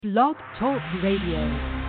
Blog Talk Radio.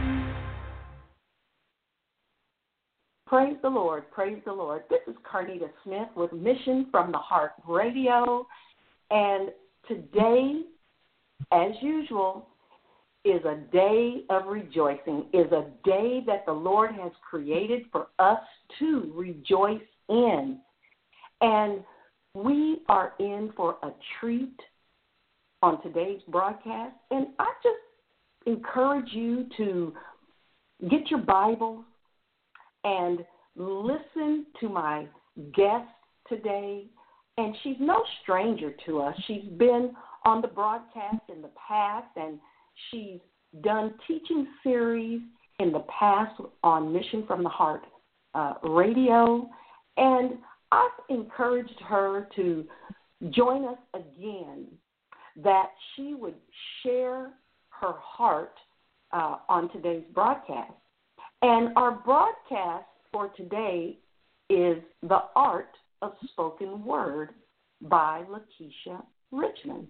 Praise the Lord. Praise the Lord. This is Carnita Smith with Mission from the Heart Radio. And today, as usual, is a day of rejoicing, is a day that the Lord has created for us to rejoice in. And we are in for a treat on today's broadcast. And I just encourage you to get your Bible and listen to my guest today. And she's no stranger to us. She's been on the broadcast in the past, and she's done teaching series in the past on Mission from the Heart Radio. And I've encouraged her to join us again, that she would share her heart on today's broadcast. And our broadcast for today is The Art of Spoken Word by Lakeisha Richmond.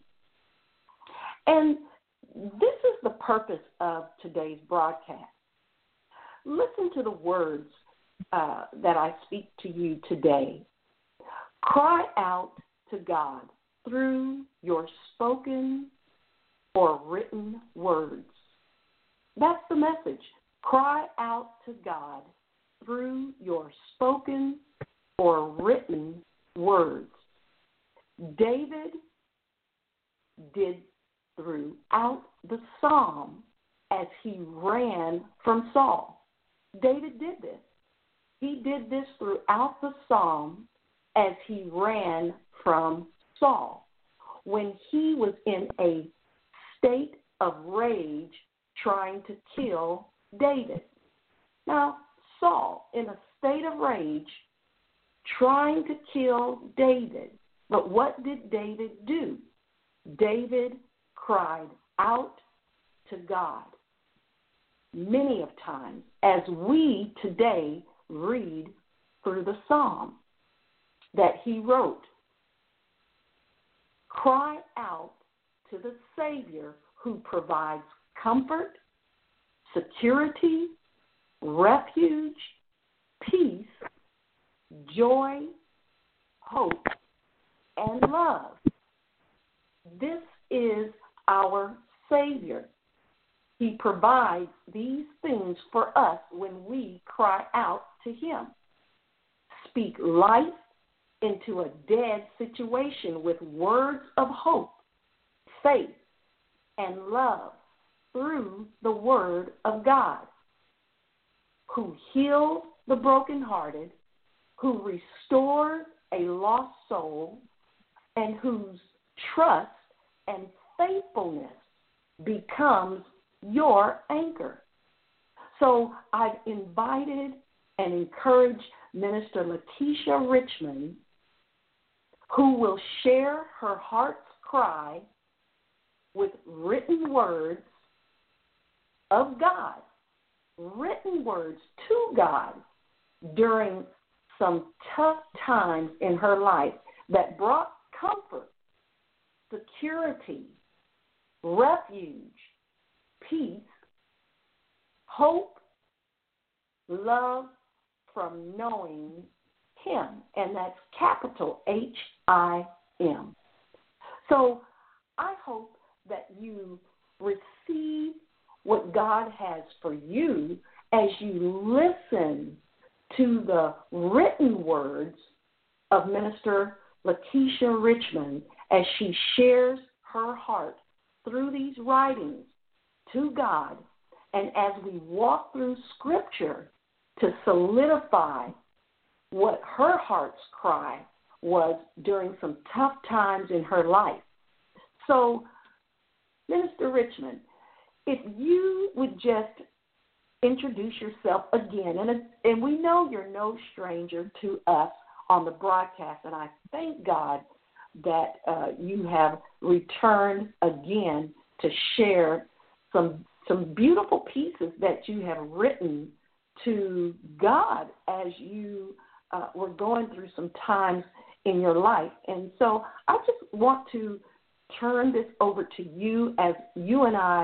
And this is the purpose of today's broadcast. Listen to the words that I speak to you today. Cry out to God through your spoken or written words. That's the message. Cry out to God through your spoken or written words. David did throughout the psalm as he ran from Saul. David did this. He did this throughout the psalm as he ran from Saul, when he was in a state of rage trying to kill David. Now, Saul, in a state of rage, trying to kill David. But what did David do? David cried out to God many of times, as we today read through the psalm that he wrote. Cry out to the Savior who provides comfort, security, refuge, peace, joy, hope, and love. This is our Savior. He provides these things for us when we cry out to Him. Speak life into a dead situation with words of hope, faith, and love through the Word of God, who heals the brokenhearted, who restores a lost soul, and whose trust and faithfulness becomes your anchor. So I've invited and encouraged Minister Lakeisha Richmond, who will share her heart's cry with written words of God, written words to God during some tough times in her life that brought comfort, security, refuge, peace, hope, love from knowing Him, and that's capital H-I-M. So I hope that you receive what God has for you as you listen to the written words of Minister Lakeisha Richmond as she shares her heart through these writings to God, and as we walk through Scripture to solidify what her heart's cry was during some tough times in her life. So, Minister Richmond, if you would just introduce yourself again, and we know you're no stranger to us on the broadcast, and I thank God that you have returned again to share some beautiful pieces that you have written to God as you were going through some times in your life. And so I just want to turn this over to you as you and I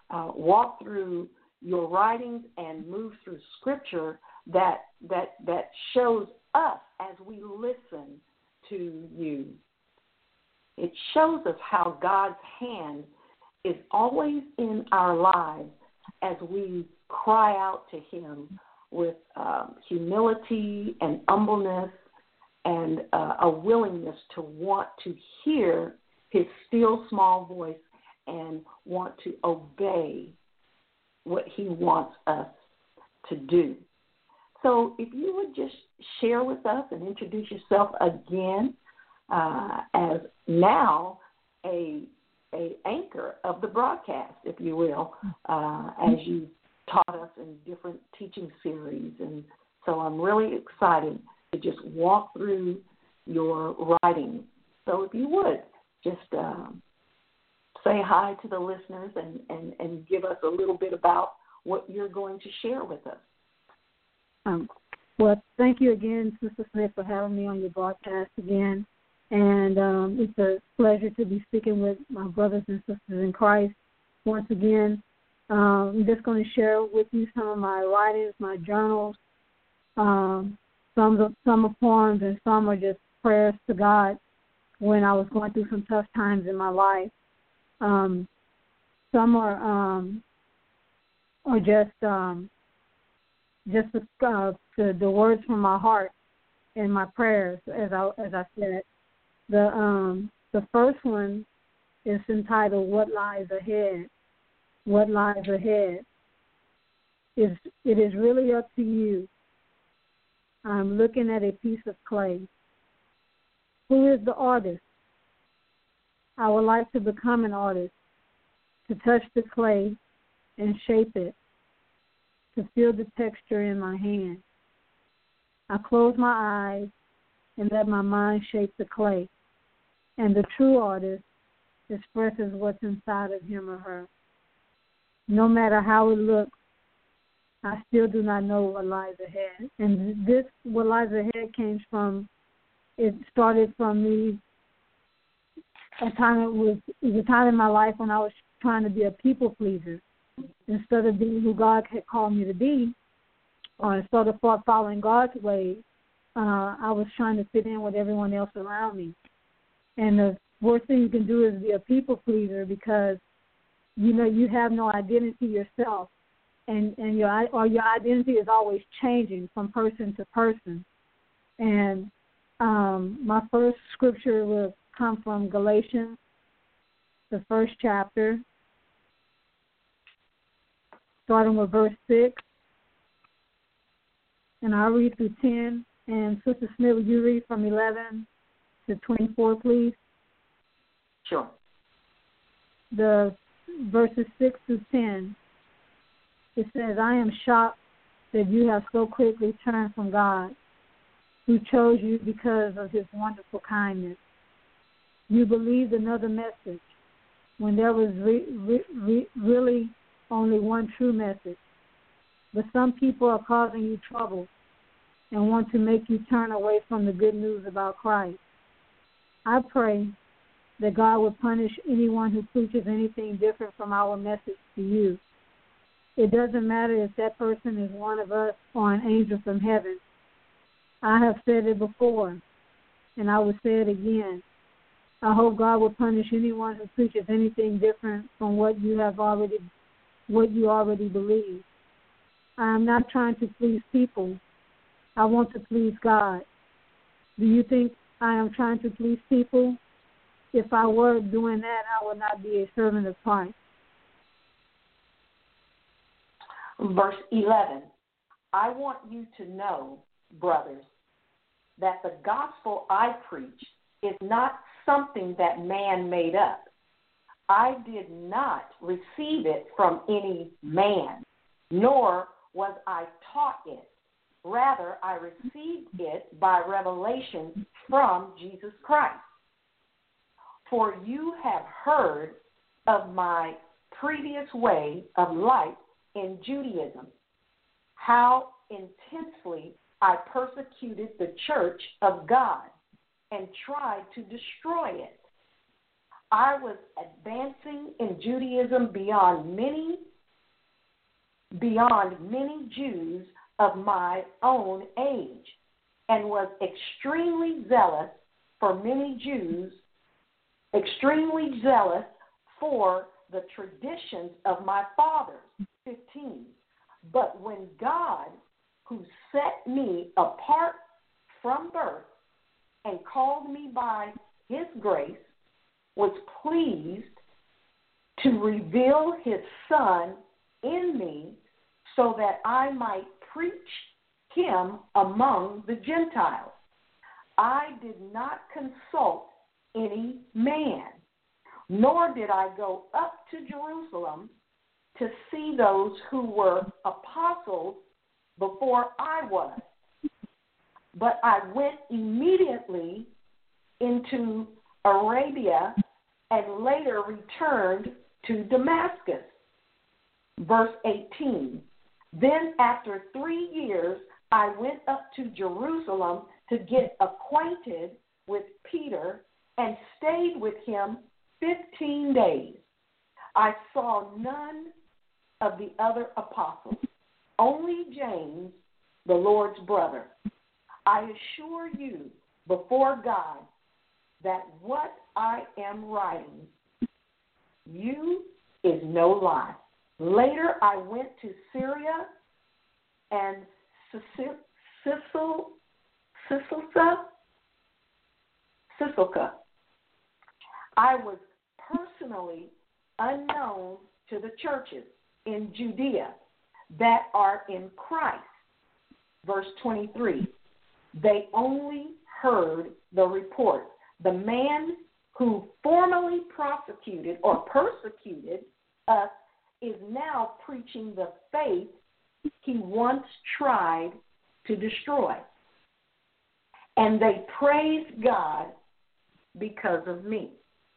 walk through your writings and move through Scripture that shows us as we listen to you. It shows us how God's hand is always in our lives as we cry out to Him with humility and humbleness and a willingness to want to hear His still small voice and want to obey what He wants us to do. So if you would just share with us and introduce yourself again as now a anchor of the broadcast, if you will, as you taught us in different teaching series. And so I'm really excited to just walk through your writings. So if you would, just say hi to the listeners and give us a little bit about what you're going to share with us. Well, thank you again, Sister Smith, for having me on your broadcast again. And it's a pleasure to be speaking with my brothers and sisters in Christ once again. I'm just going to share with you some of my writings, my journals. Some are poems and some are just prayers to God when I was going through some tough times in my life. Some are just the words from my heart and my prayers, as I said. The first one is entitled "What Lies Ahead." What lies ahead it is really up to you. I'm looking at a piece of clay. Who is the artist? I would like to become an artist, to touch the clay and shape it, to feel the texture in my hand. I close my eyes and let my mind shape the clay, and the true artist expresses what's inside of him or her. No matter how it looks, I still do not know what lies ahead. And this, what lies ahead, it started from me. It was a time in my life when I was trying to be a people pleaser instead of being who God had called me to be, or instead of following God's way. I was trying to fit in with everyone else around me. And the worst thing you can do is be a people pleaser, because you have no identity yourself, and your identity is always changing from person to person. And my first scripture will come from Galatians, the first chapter, starting with verse 6. And I'll read through 10. And Sister Smith, would you read from 11 to 24, please? Sure. The verses 6 through 10, it says, I am shocked that you have so quickly turned from God, who chose you because of His wonderful kindness. You believed another message when there was really only one true message. But some people are causing you trouble and want to make you turn away from the good news about Christ. I pray that God will punish anyone who preaches anything different from our message to you. It doesn't matter if that person is one of us or an angel from heaven. I have said it before, and I will say it again. I hope God will punish anyone who preaches anything different from what you already believe. I am not trying to please people. I want to please God. Do you think I am trying to please people? If I were doing that, I would not be a servant of Christ. Verse 11, I want you to know, brothers, that the gospel I preach is not something that man made up. I did not receive it from any man, nor was I taught it. Rather, I received it by revelation from Jesus Christ. For you have heard of my previous way of life in Judaism, how intensely I persecuted the church of God and tried to destroy it. I was advancing in Judaism beyond many Jews of my own age, and was extremely zealous for the traditions of my fathers. 15. But when God, who set me apart from birth and called me by his grace, was pleased to reveal his Son in me so that I might preach him among the Gentiles, I did not consult any man, nor did I go up to Jerusalem to see those who were apostles before I was. But I went immediately into Arabia and later returned to Damascus. Verse 18. Then after 3 years, I went up to Jerusalem to get acquainted with Peter and stayed with him 15 days. I saw none of the other apostles, only James, the Lord's brother. I assure you before God that what I am writing you is no lie. Later I went to Syria and Cilicia. I was personally unknown to the churches in Judea that are in Christ. Verse 23. They only heard the report. The man who formerly prosecuted or persecuted us is now preaching the faith he once tried to destroy. And they praise God because of me.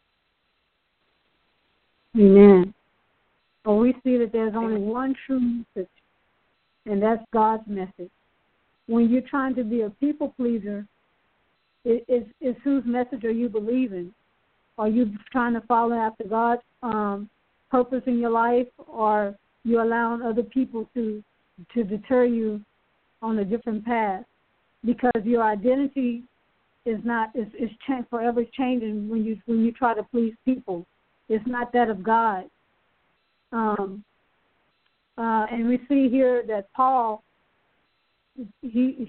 Amen. Well, we see that there's only one true message, and that's God's message. When you're trying to be a people pleaser, it's whose message are you believing? Are you trying to follow after God's purpose in your life, or you allowing other people to deter on a different path? Because your identity is forever changing when you try to please people. It's not that of God. And we see here that Paul, he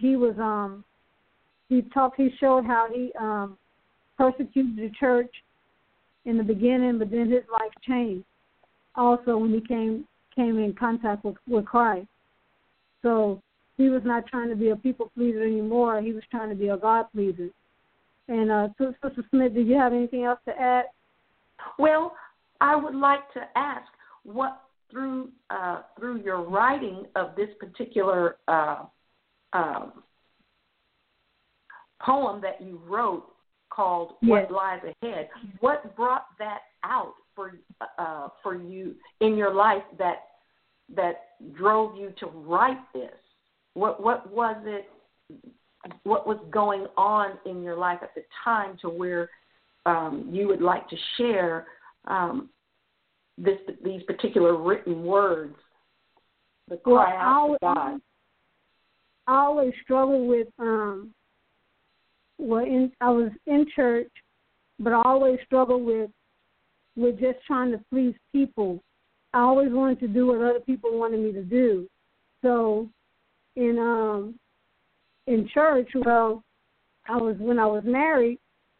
showed how he persecuted the church in the beginning, but then his life changed also when he came in contact with Christ. So he was not trying to be a people pleaser anymore. He was trying to be a God pleaser. And Sister Smith, did you have anything else to add? Well, I would like to ask what through your writing of this particular poem that you wrote called Yes. What Lies Ahead, what brought that out for you in your life that drove you to write this? What was it? What was going on in your life at the time to where you would like to share these particular written words, the cry out to God? I always struggled with I was in church, but I always struggled with just trying to please people. I always wanted to do what other people wanted me to do. So in church, when I was married,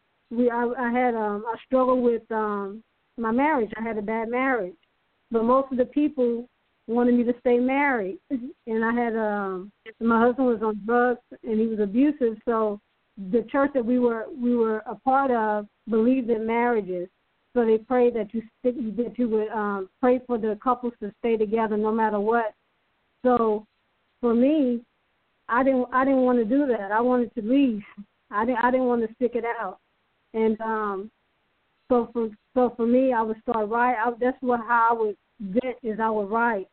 I struggled with my marriage. I had a bad marriage, but most of the people wanted me to stay married, and I had my husband was on drugs and he was abusive. So the church that we were a part of believed in marriages, so they prayed that you would pray for the couples to stay together no matter what. So for me, I didn't want to do that. I wanted to leave. I didn't want to stick it out. And so for me, I would start writing. That's how I would get, is I would write.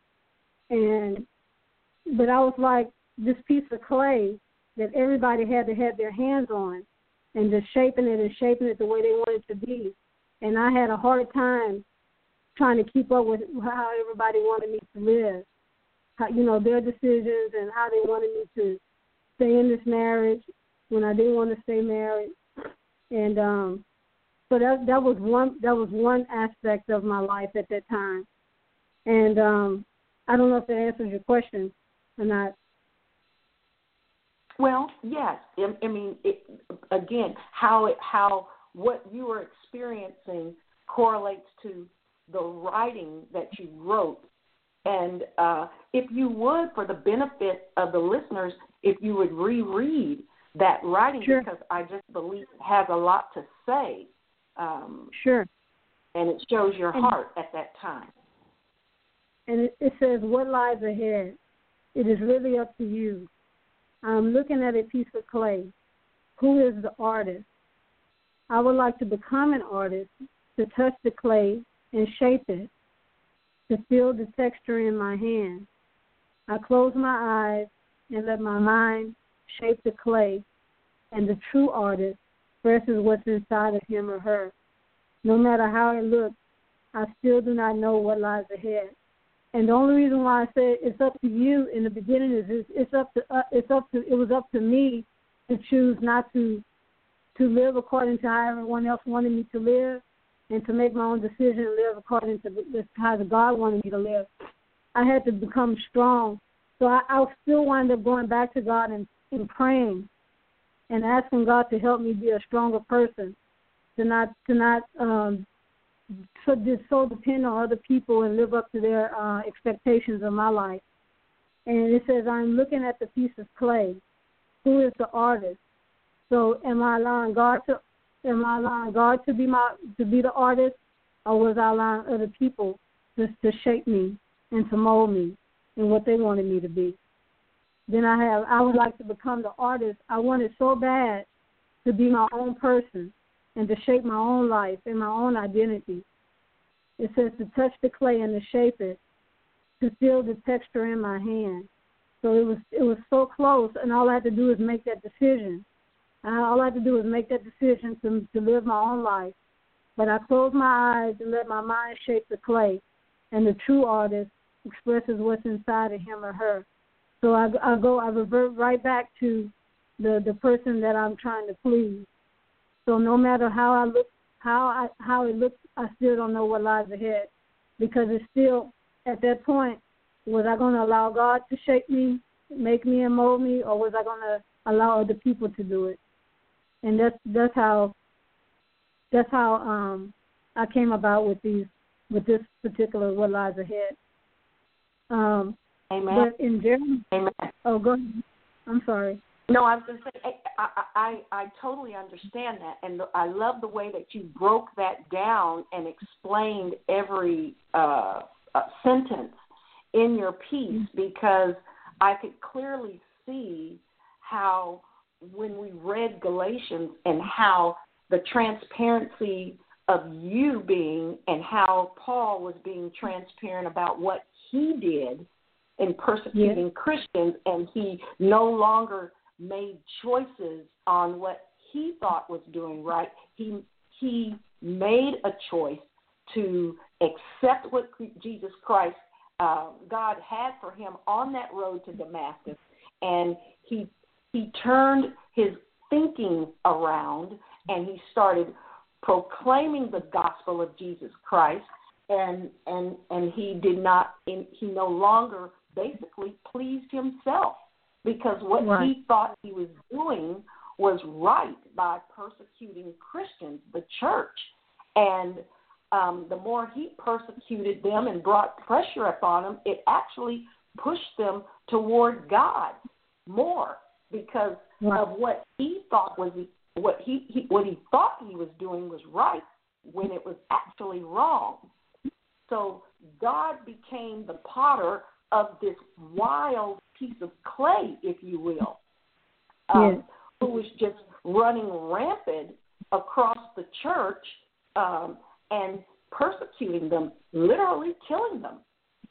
But I was like this piece of clay that everybody had to have their hands on, and just shaping it the way they wanted it to be. and I had a hard time trying to keep up with how everybody wanted me to live, how, their decisions and how they wanted me to stay in this marriage when I didn't want to stay married. And so that was one aspect of my life at that time. And I don't know if that answers your question or not. Well, yes. I mean, again, how what you were experiencing correlates to the writing that you wrote. And if you would, for the benefit of the listeners, if you would reread that writing, sure. Because I just believe it has a lot to say. Sure. And it shows your heart at that time. And it says, what lies ahead? It is really up to you. I'm looking at a piece of clay. Who is the artist? I would like to become an artist, to touch the clay and shape it, to feel the texture in my hand. I close my eyes and let my mind shape the clay, and the true artist expresses what's inside of him or her. No matter how it looks, I still do not know what lies ahead. And the only reason why I said it's up to you in the beginning is it was up to me to choose not to live according to how everyone else wanted me to live, and to make my own decision and live according to how God wanted me to live. I had to become strong. So I still wind up going back to God and praying and asking God to help me be a stronger person, to not so depend on other people and live up to their expectations of my life. And it says, I'm looking at the piece of clay. Who is the artist? So am I allowing God to be the artist, or was I allowing other people just to shape me and to mold me in what they wanted me to be? Then I would like to become the artist. I wanted so bad to be my own person and to shape my own life and my own identity. It says to touch the clay and to shape it, to feel the texture in my hand. So it was so close, and all I had to do is make that decision. All I had to do was make that decision to live my own life. But I close my eyes and let my mind shape the clay, and the true artist expresses what's inside of him or her. So I revert right back to the person that I'm trying to please. So no matter how I look, how it looks, I still don't know what lies ahead, because it's still at that point, was I going to allow God to shape me, make me and mold me, or was I going to allow other people to do it? And that's how I came about with this particular what lies ahead. Amen. But in general, Amen. Oh, go ahead. I'm sorry. No, I was going to say, I totally understand that, and I love the way that you broke that down and explained every sentence in your piece, because I could clearly see how when we read Galatians and how the transparency of you being and how Paul was being transparent about what he did in persecuting Christians, and he no longer made choices on what he thought was doing right. He made a choice to accept what Jesus Christ, God had for him on that road to Damascus, and he turned his thinking around, and he started proclaiming the gospel of Jesus Christ, and he no longer basically pleased himself, because what he thought he was doing was right by persecuting Christians, the church. And the more he persecuted them and brought pressure upon them, it actually pushed them toward God more, because of what he thought was what he thought he was doing was right when it was actually wrong. So God became the potter of this wild piece of clay, if you will, who was just running rampant across the church and persecuting them, literally killing them.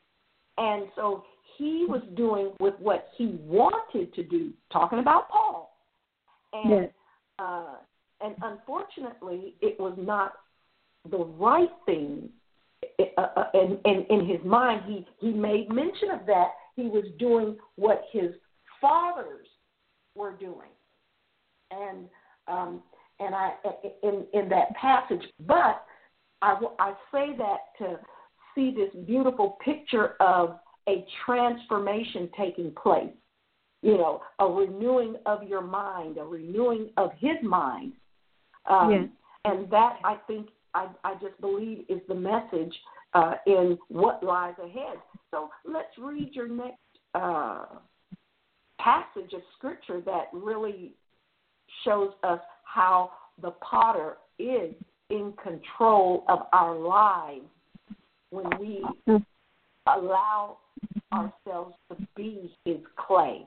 And so he was doing with what he wanted to do, talking about Paul. And and unfortunately, it was not the right thing. And in his mind, he made mention of that. He was doing what his fathers were doing, and I in that passage. But I say that to see this beautiful picture of a transformation taking place. You know, a renewing of your mind, a renewing of his mind, and that I think. I just believe is the message in what lies ahead. So let's read your next passage of Scripture that really shows us how the potter is in control of our lives when we allow ourselves to be his clay.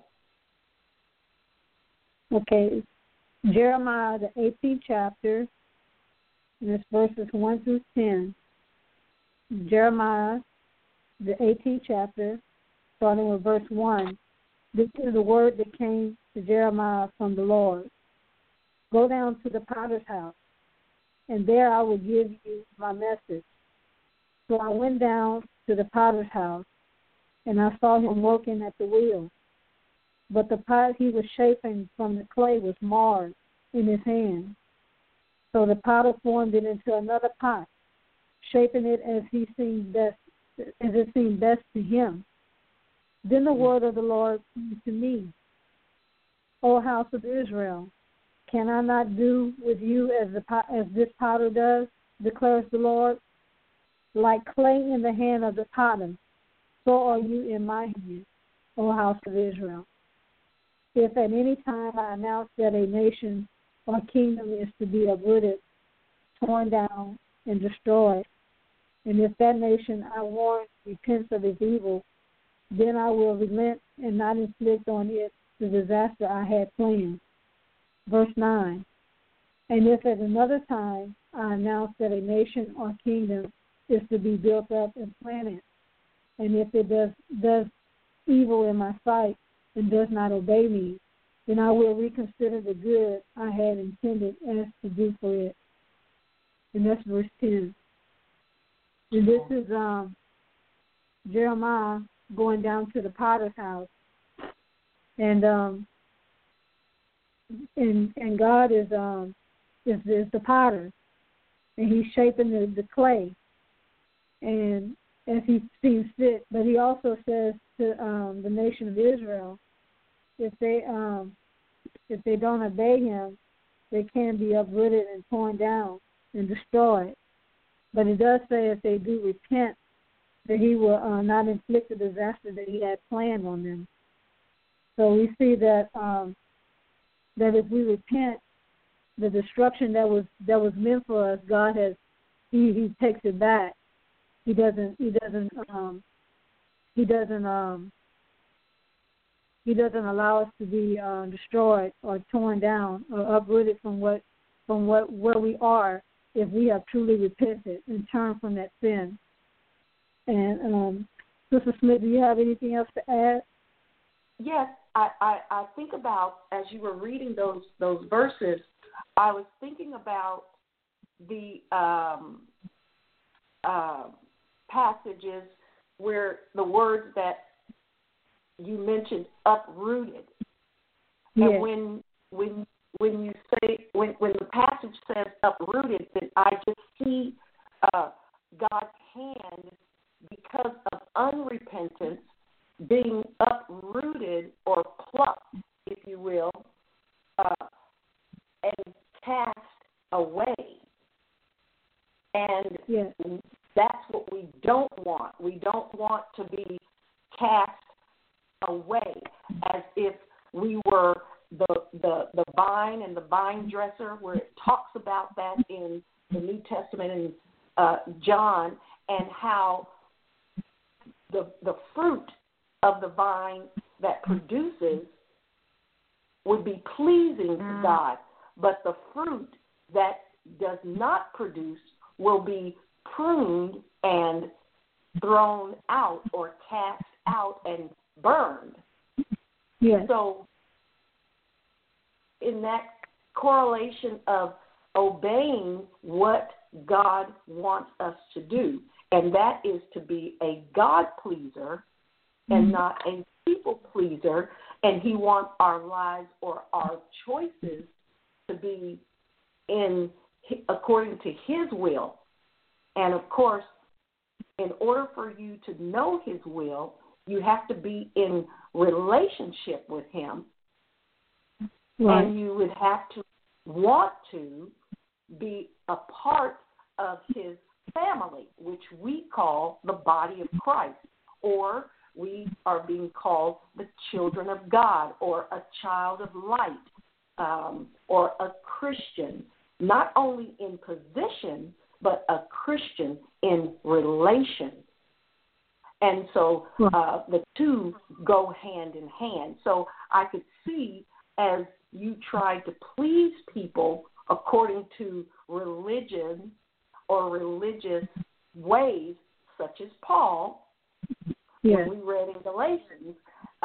Okay. Jeremiah, the 18th chapter, and it's verses 1 through 10. Jeremiah, the 18th chapter, starting with verse 1. This is the word that came to Jeremiah from the Lord. Go down to the potter's house, and there I will give you my message. So I went down to the potter's house, and I saw him working at the wheel. But the pot he was shaping from the clay was marred in his hand. So the potter formed it into another pot, shaping it as it seemed best to him. Then the word of the Lord came to me, O house of Israel, can I not do with you as this potter does, declares the Lord? Like clay in the hand of the potter, so are you in my hand, O house of Israel. If at any time I announce that a nation or kingdom is to be uprooted, torn down, and destroyed, and if that nation I warn repents of its evil, then I will relent and not inflict on it the disaster I had planned. Verse 9, and if at another time I announce that a nation or kingdom is to be built up and planted, and if it does evil in my sight and does not obey me, then I will reconsider the good I had intended as to do for it. And that's verse 10. And this is Jeremiah going down to the potter's house. And God is the potter, and he's shaping the clay, and as he seems fit. But he also says to the nation of Israel, if they don't obey him, they can be uprooted and torn down and destroyed. But it does say if they do repent, that he will not inflict the disaster that he had planned on them. So we see that that if we repent, the destruction that was meant for us, God has he takes it back. He doesn't allow us to be destroyed or torn down or uprooted from where we are if we have truly repented and turned from that sin. And Sister Smith, do you have anything else to add? Yes, I think about, as you were reading those verses, I was thinking about the passages where the words that you mentioned, uprooted. Yes. And when you say when the passage says uprooted, then I just see God's hand, because of unrepentance, being uprooted or plucked, if you will, and cast away. And yes, that's what we don't want. We don't want to be cast away as if we were the vine and the vine dresser, where it talks about that in the New Testament in John, and how the fruit of the vine that produces would be pleasing to God, but the fruit that does not produce will be pruned and thrown out or cast out and burned. yes, So in that correlation of obeying what God wants us to do, and that is to be a God pleaser and not a people pleaser, and he wants our lives or our choices to be according to his will. And, of course, in order for you to know his will, you have to be in relationship with him, right. and you would have to want to be a part of his family, which we call the body of Christ, or we are being called the children of God, or a child of light, or a Christian, not only in position, but a Christian in relation. And so the two go hand in hand. So I could see as you tried to please people according to religion or religious ways, such as Paul, Yes. when we read in Galatians,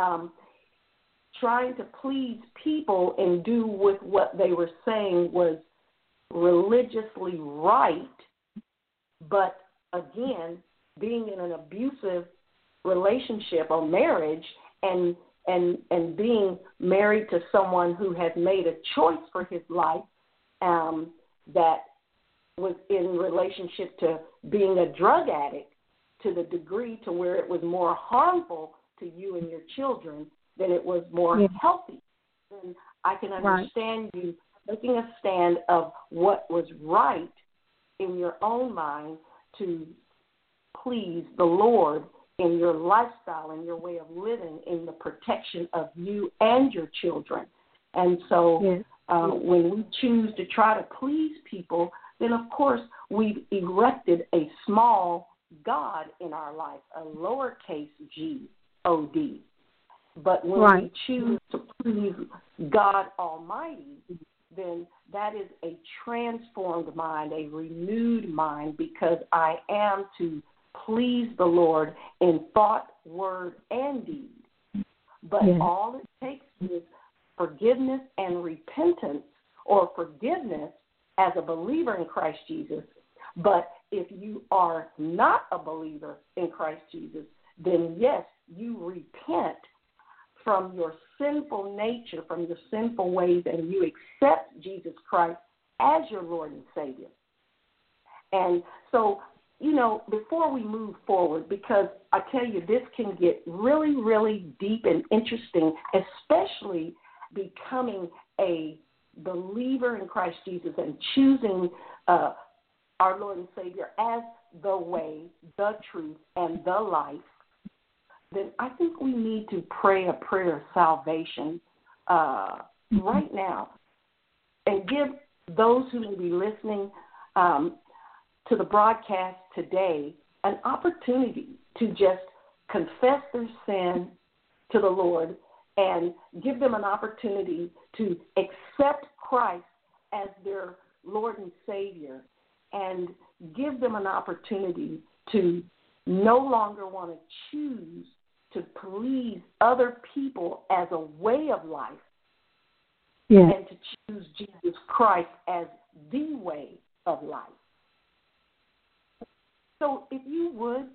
trying to please people and do with what they were saying was religiously right, but again, being in an abusive relationship or marriage and being married to someone who has made a choice for his life that was in relationship to being a drug addict to the degree to where it was more harmful to you and your children than it was more healthy. And I can understand you making a stand of what was right in your own mind to please the Lord in your lifestyle, in your way of living, in the protection of you and your children. And so when we choose to try to please people, then of course we've erected a small God in our life, a lowercase g, O-D. But when we choose to please God Almighty, then that is a transformed mind, a renewed mind, because I am to please the Lord in thought, word, and deed. But all it takes is forgiveness and repentance, or forgiveness as a believer in Christ Jesus. But if you are not a believer in Christ Jesus, then yes, you repent from your sinful nature, from your sinful ways, and you accept Jesus Christ as your Lord and Savior. And so, you know, before we move forward, because I tell you, this can get really, really deep and interesting, especially becoming a believer in Christ Jesus and choosing our Lord and Savior as the way, the truth, and the life, then I think we need to pray a prayer of salvation right now and give those who will be listening to the broadcast today an opportunity to just confess their sin to the Lord and give them an opportunity to accept Christ as their Lord and Savior, and give them an opportunity to no longer want to choose to please other people as a way of life, and to choose Jesus Christ as the way of life. So if you would,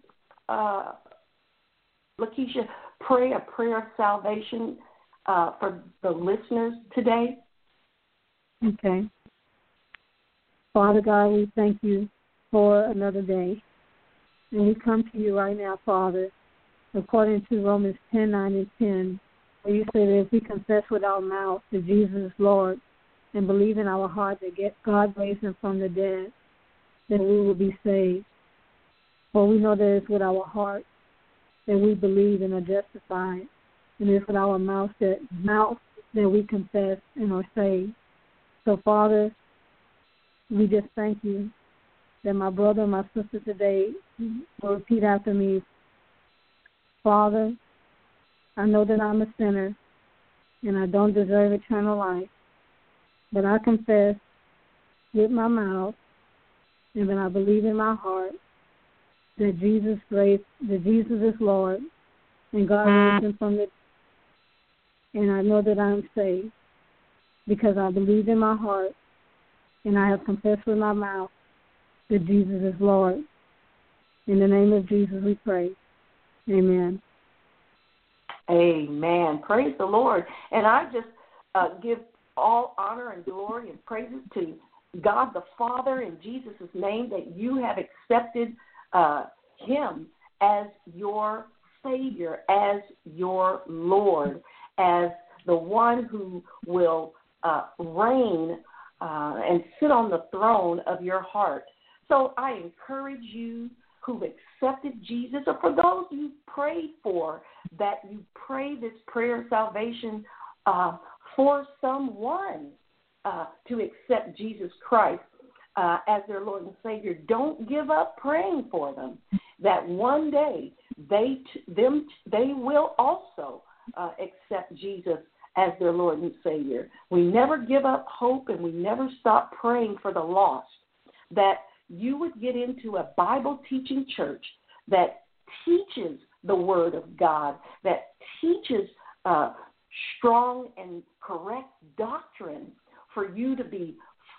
Lakeisha, pray a prayer of salvation for the listeners today. Okay. Father God, we thank you for another day. And we come to you right now, Father, according to Romans 10:9 and 10, where you say that if we confess with our mouth that Jesus is Lord and believe in our heart that God raised him from the dead, then we will be saved. For we know that it's with our heart that we believe and are justified, and it's with our mouth that we confess and are saved. So, Father, we just thank you that my brother and my sister today will repeat after me. Father, I know that I'm a sinner and I don't deserve eternal life, but I confess with my mouth and then I believe in my heart that Jesus is Lord and God raised him from the dead, and I know that I'm saved because I believe in my heart and I have confessed with my mouth that Jesus is Lord. In the name of Jesus we pray. Amen. Amen. Praise the Lord. And I just give all honor and glory and praises to God the Father in Jesus' name that you have accepted him as your Savior, as your Lord, as the one who will reign and sit on the throne of your heart. So I encourage you who've accepted Jesus, or for those you prayed for, that you pray this prayer of salvation for someone to accept Jesus Christ as their Lord and Savior. Don't give up praying for them, that one day they will also accept Jesus as their Lord and Savior. We never give up hope, and we never stop praying for the lost, that you would get into a Bible-teaching church that teaches the Word of God, that teaches strong and correct doctrine for you to be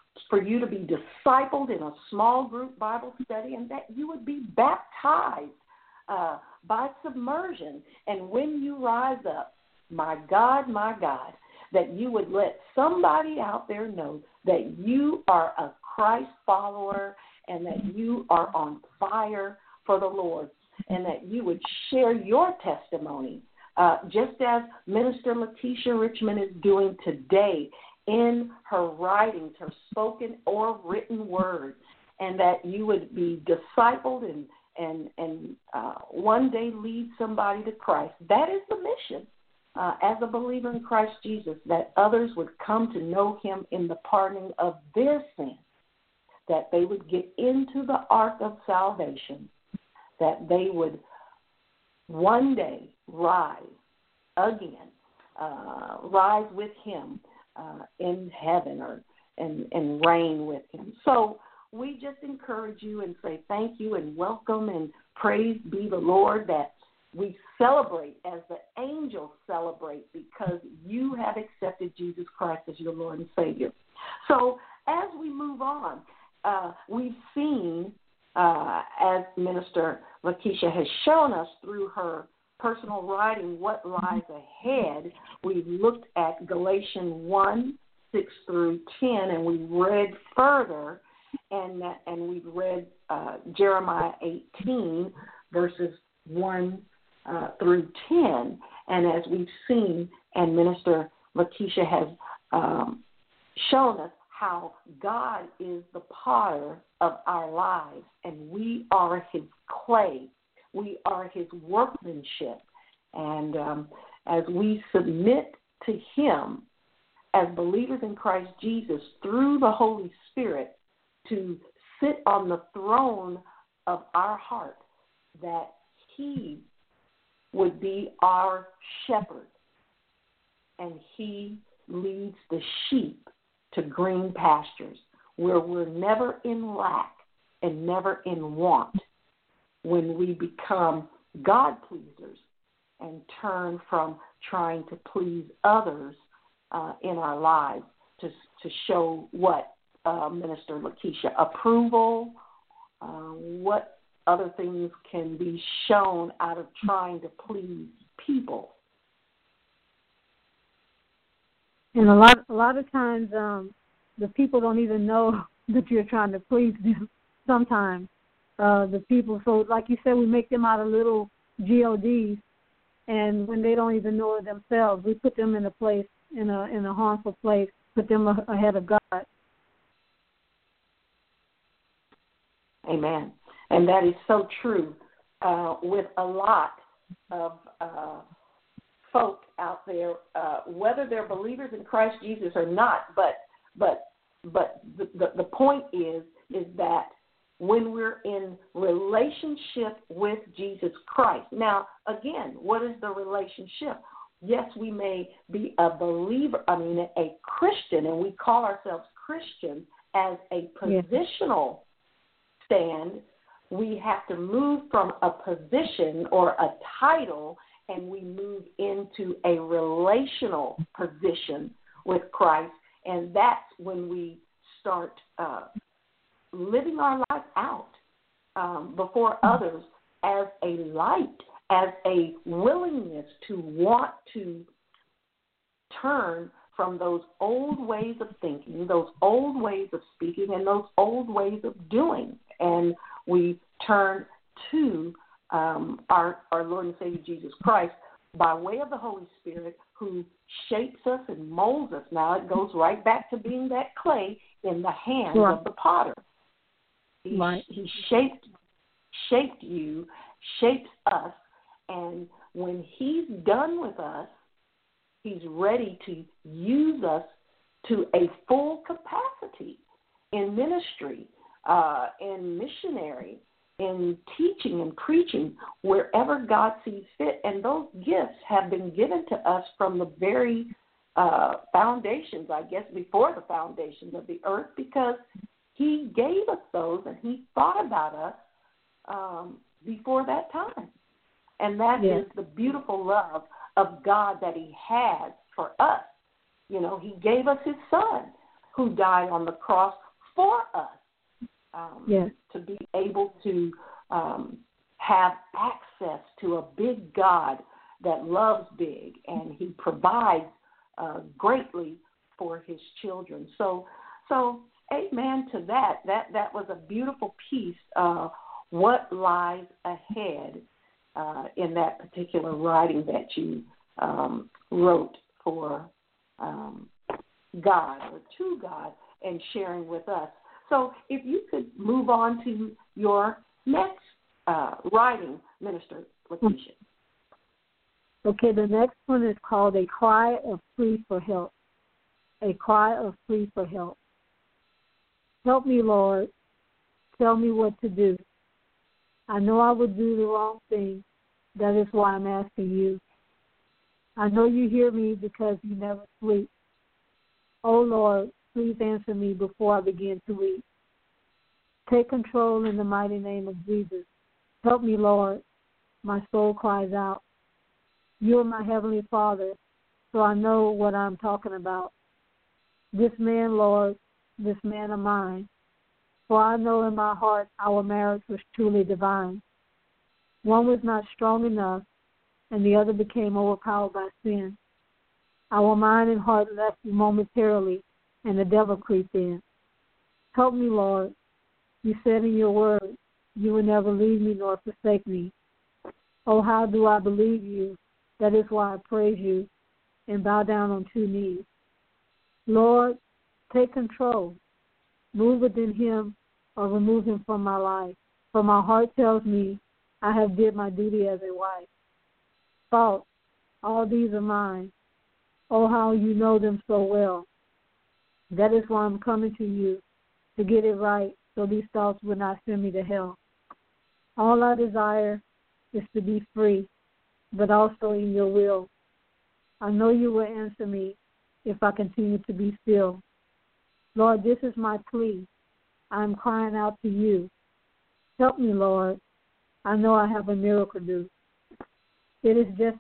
discipled in a small group Bible study, and that you would be baptized by submersion. And when you rise up, my God, that you would let somebody out there know that you are a Christ follower and that you are on fire for the Lord, and that you would share your testimony, just as Minister Lakeisha Richmond is doing today in her writings, her spoken or written word, and that you would be discipled and one day lead somebody to Christ. That is the mission. As a believer in Christ Jesus, that others would come to know him in the pardoning of their sins, that they would get into the ark of salvation, that they would one day rise again, rise with him in heaven and reign with him. So we just encourage you and say thank you and welcome and praise be the Lord that we celebrate as the angels celebrate because you have accepted Jesus Christ as your Lord and Savior. So as we move on, we've seen, as Minister Lakeisha has shown us through her personal writing, what lies ahead. We've looked at Galatians 1, 6 through 10, and we read further, and we've read Jeremiah 18, verses 1 through 10. And as we've seen, and Minister Lakeisha has shown us, how God is the potter of our lives, and we are his clay. We are his workmanship. And as we submit to him as believers in Christ Jesus through the Holy Spirit to sit on the throne of our heart, that he would be our shepherd, and he leads the sheep to green pastures where we're never in lack and never in want, when we become God pleasers and turn from trying to please others in our lives to show what, Minister Lakeisha, approval, what other things can be shown out of trying to please people. And a lot of times, the people don't even know that you're trying to please them. Sometimes the people, so like you said, we make them out of little GODs, and when they don't even know it themselves, we put them in a place, in a harmful place, put them ahead of God. Amen. And that is so true with a lot of folk out there, whether they're believers in Christ Jesus or not. But the point is that when we're in relationship with Jesus Christ. Now, again, what is the relationship? Yes, we may be a believer, a Christian, and we call ourselves Christians as a positional stand. We have to move from a position or a title, and we move into a relational position with Christ, and that's when we start living our life out before others as a light, as a willingness to want to turn from those old ways of thinking, those old ways of speaking, and those old ways of doing. And we turn to our Lord and Savior Jesus Christ by way of the Holy Spirit, who shapes us and molds us. Now it goes right back to being that clay in the hands of the potter. He shaped you, shaped us, and when he's done with us, he's ready to use us to a full capacity in ministry, in missionary, in teaching and preaching, wherever God sees fit. And those gifts have been given to us from the very foundations, I guess, before the foundations of the earth, because he gave us those and he thought about us before that time. And that is the beautiful love of God that he has for us. You know, he gave us his son who died on the cross for us to be able to have access to a big God that loves big, and he provides greatly for his children. So amen to that. That was a beautiful piece of what lies ahead in that particular writing that you wrote for God, or to God, and sharing with us. So if you could move on to your next writing, Minister Lakeisha. Okay, the next one is called A Cry of Plea for Help. A Cry of Plea for Help. Help me, Lord. Tell me what to do. I know I would do the wrong thing. That is why I'm asking you. I know you hear me because you never sleep. Oh, Lord, please answer me before I begin to weep. Take control in the mighty name of Jesus. Help me, Lord. My soul cries out. You are my heavenly Father, so I know what I'm talking about. This man, Lord, this man of mine, for I know in my heart our marriage was truly divine. One was not strong enough, and the other became overpowered by sin. Our mind and heart left you momentarily, and the devil creeped in. Help me, Lord. You said in your word, you will never leave me nor forsake me. Oh, how do I believe you? That is why I praise you and bow down on 2 knees. Lord, take control. Move within him or remove him from my life. For my heart tells me I have did my duty as a wife. Thoughts, all these are mine. Oh, how you know them so well. That is why I'm coming to you, to get it right so these thoughts will not send me to hell. All I desire is to be free, but also in your will. I know you will answer me if I continue to be still. Lord, this is my plea. I am crying out to you. Help me, Lord. I know I have a miracle to do. It is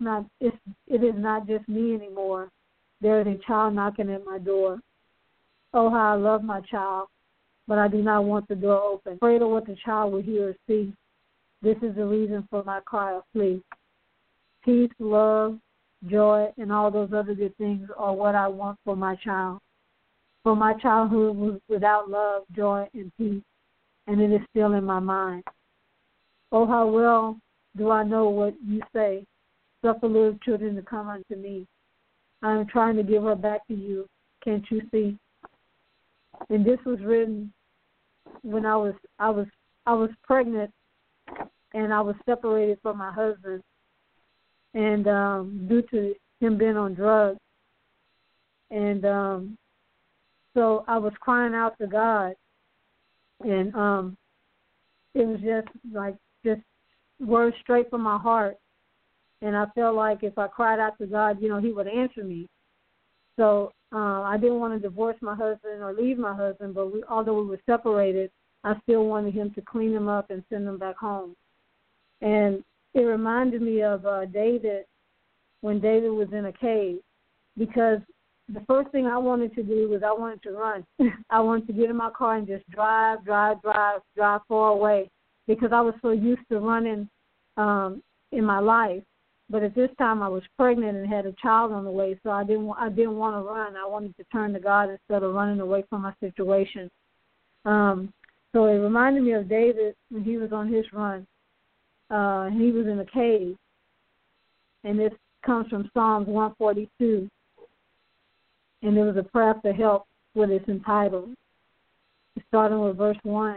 not just me anymore. There is a child knocking at my door. Oh, how I love my child, but I do not want the door open. Afraid of what the child will hear or see. This is the reason for my cry of plea. Peace, love, joy, and all those other good things are what I want for my child. For my childhood was without love, joy, and peace, and it is still in my mind. Oh, how well do I know what you say. Suffer little children to come unto me. I am trying to give her back to you. Can't you see? And this was written when I was pregnant, and I was separated from my husband, and due to him being on drugs, and so I was crying out to God, and it was just words straight from my heart. And I felt like if I cried out to God, he would answer me. So I didn't want to divorce my husband or leave my husband, but although we were separated, I still wanted him to clean him up and send him back home. And it reminded me of David, when David was in a cave, because the first thing I wanted to do was I wanted to run. I wanted to get in my car and just drive far away, because I was so used to running in my life. But at this time I was pregnant and had a child on the way, so I didn't want to run. I wanted to turn to God instead of running away from my situation. So it reminded me of David when he was on his run. He was in a cave, and this comes from Psalms 142. And there was a prayer for help with it's entitled. Starting with verse 1.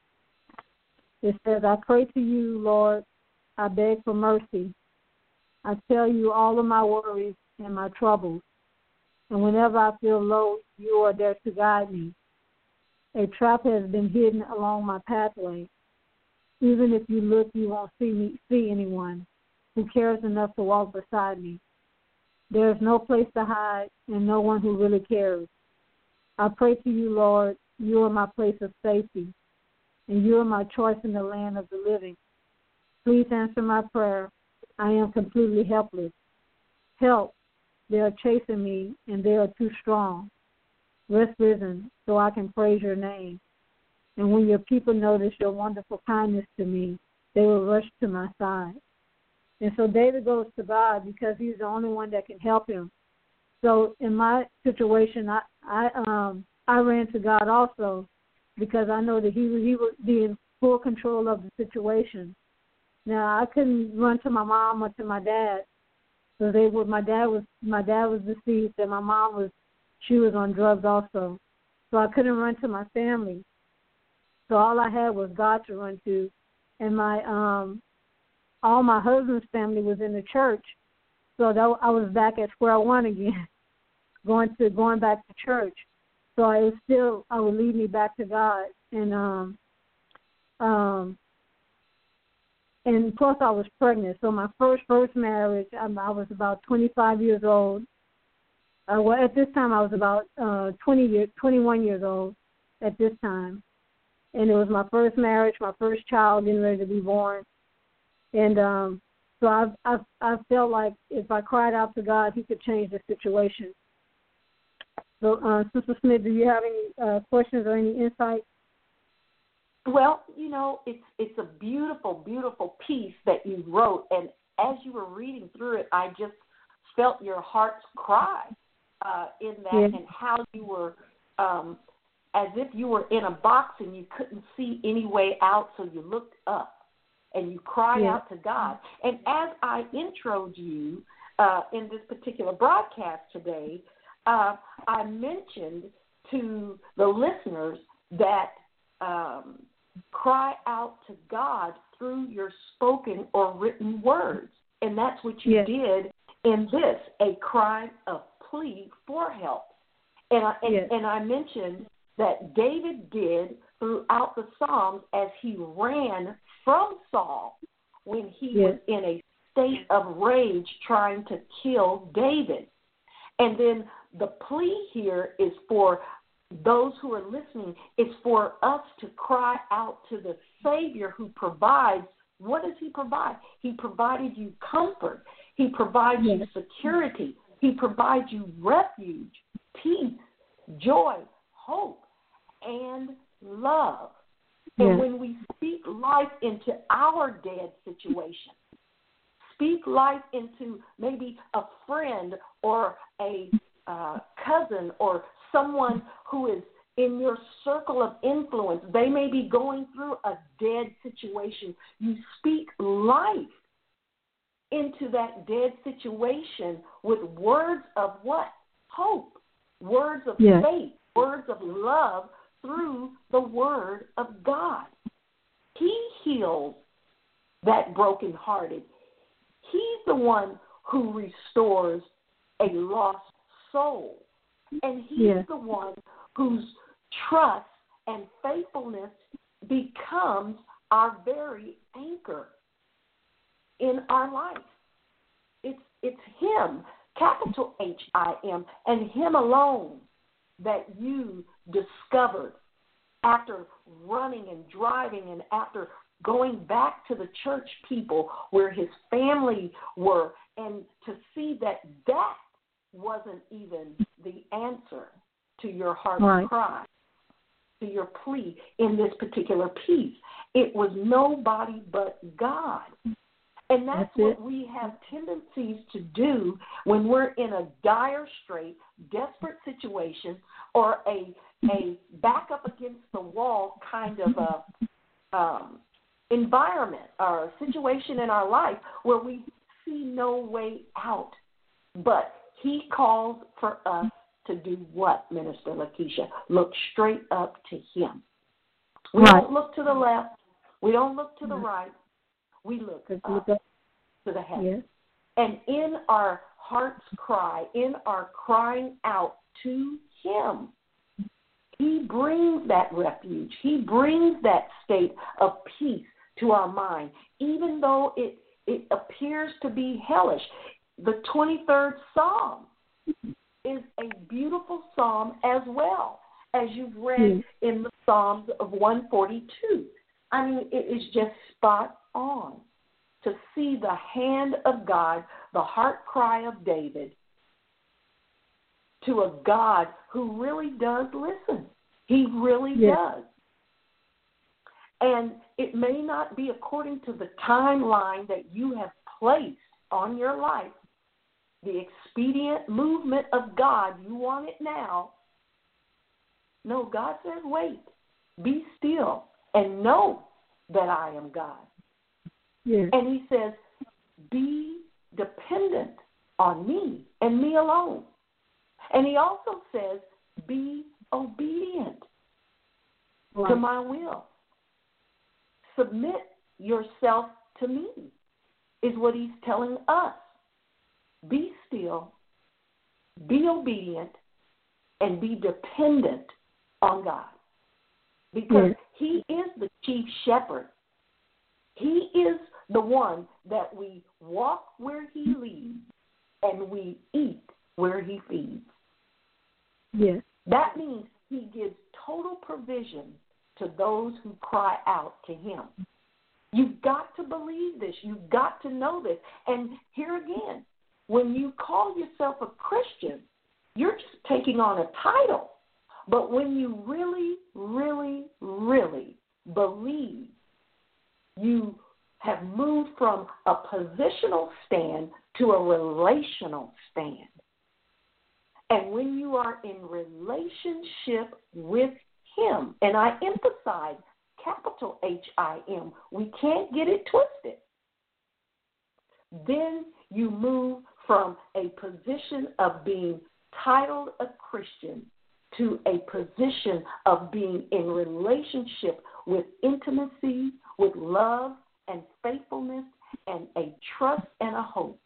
It says, I pray to you, Lord, I beg for mercy. I tell you all of my worries and my troubles. And whenever I feel low, you are there to guide me. A trap has been hidden along my pathway. Even if you look, you won't see anyone who cares enough to walk beside me. There is no place to hide and no one who really cares. I pray to you, Lord, you are my place of safety, and you are my choice in the land of the living. Please answer my prayer. I am completely helpless. Help, they are chasing me, and they are too strong. Rest risen so I can praise your name. And when your people notice your wonderful kindness to me, they will rush to my side. And so David goes to God because he's the only one that can help him. So in my situation, I ran to God also, because I know that he would be in full control of the situation. Now I couldn't run to my mom or to my dad, so my dad was deceased, and my mom was on drugs also. So I couldn't run to my family. So all I had was God to run to, and all my husband's family was in the church, so I was back at square one again, going back to church. So I would lead me back to God, and plus I was pregnant. So my first marriage, I was about 25 years old. At this time I was about 21 years old at this time, and it was my first marriage, my first child getting ready to be born. And so I felt like if I cried out to God, he could change the situation. So, Sister Smith, do you have any questions or any insight? Well, it's a beautiful, beautiful piece that you wrote. And as you were reading through it, I just felt your heart's cry in that, yeah. And how you were as if you were in a box and you couldn't see any way out, so you looked up. And you cry out to God. And as I introed you in this particular broadcast today, I mentioned to the listeners that cry out to God through your spoken or written words. And that's what you did in this, a cry of plea for help. And I mentioned that David did throughout the Psalms as he ran from Saul when he was in a state of rage trying to kill David. And then the plea here is for those who are listening, is for us to cry out to the Savior who provides. What does he provide? He provided you comfort. He provides you security. He provides you refuge, peace, joy, hope, and love. And when we speak life into our dead situation, speak life into maybe a friend or a cousin or someone who is in your circle of influence, they may be going through a dead situation. You speak life into that dead situation with words of what? Hope, words of faith, words of love, through the word of God. He heals that brokenhearted. He's the one who restores a lost soul. And he's the one whose trust and faithfulness becomes our very anchor in our life. It's him, capital H-I-M, and him alone that you discovered after running and driving and after going back to the church people where his family were, and to see that wasn't even the answer to your heart's right. cry, to your plea in this particular piece. It was nobody but God. And that's what we have tendencies to do when we're in a dire strait, desperate situation, or a back up against the wall kind of a environment or a situation in our life where we see no way out. But he calls for us to do what, Minister Lakeisha? Look straight up to him. We don't look to the left. We don't look to the right. We look up to the heavens. Yes. And in our heart's cry, in our crying out to him, he brings that refuge. He brings that state of peace to our mind, even though it appears to be hellish. The 23rd Psalm is a beautiful psalm as well, as you've read in the Psalms of 142. I mean, it is just spot on to see the hand of God, the heart cry of David, to a God who really does listen. He really does. And it may not be according to the timeline that you have placed on your life, the expedient movement of God. You want it now. No, God says, wait, be still, and know that I am God. Yes. And he says, be dependent on me and me alone. And he also says, be obedient to my will. Submit yourself to me is what he's telling us. Be still, be obedient, and be dependent on God. Because he is the chief shepherd. He is the one that we walk where he leads and we eat where he feeds. Yes. That means he gives total provision to those who cry out to him. You've got to believe this. You've got to know this. And here again, when you call yourself a Christian, you're just taking on a title. But when you really, really, really believe, you have moved from a positional stand to a relational stand. And when you are in relationship with him, and I emphasize capital H-I-M, we can't get it twisted, then you move from a position of being titled a Christian to a position of being in relationship with intimacy, with love and faithfulness and a trust and a hope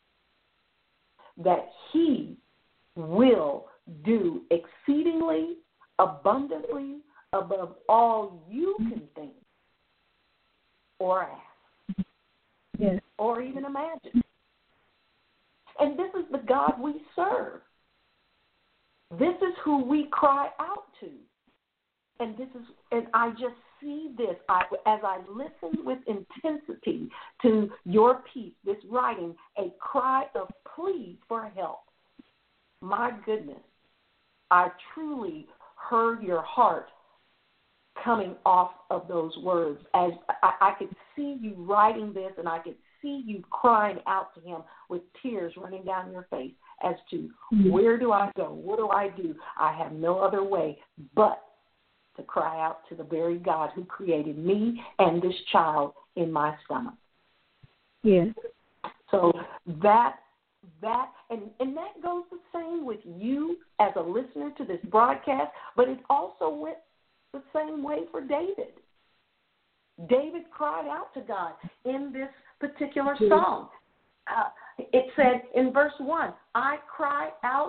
that he will do exceedingly abundantly above all you can think or ask or even imagine. And this is the God we serve. This is who we cry out to. And I just see this as I listen with intensity to your piece, this writing, a cry of plea for help. My goodness, I truly heard your heart coming off of those words. As I could see you writing this, and I could see you crying out to him with tears running down your face as to where do I go? What do I do? I have no other way but to cry out to the very God who created me and this child in my stomach. Yes. So that and that goes the same with you as a listener to this broadcast, but it also went the same way for David. David cried out to God in this particular song. It said in verse 1, I cry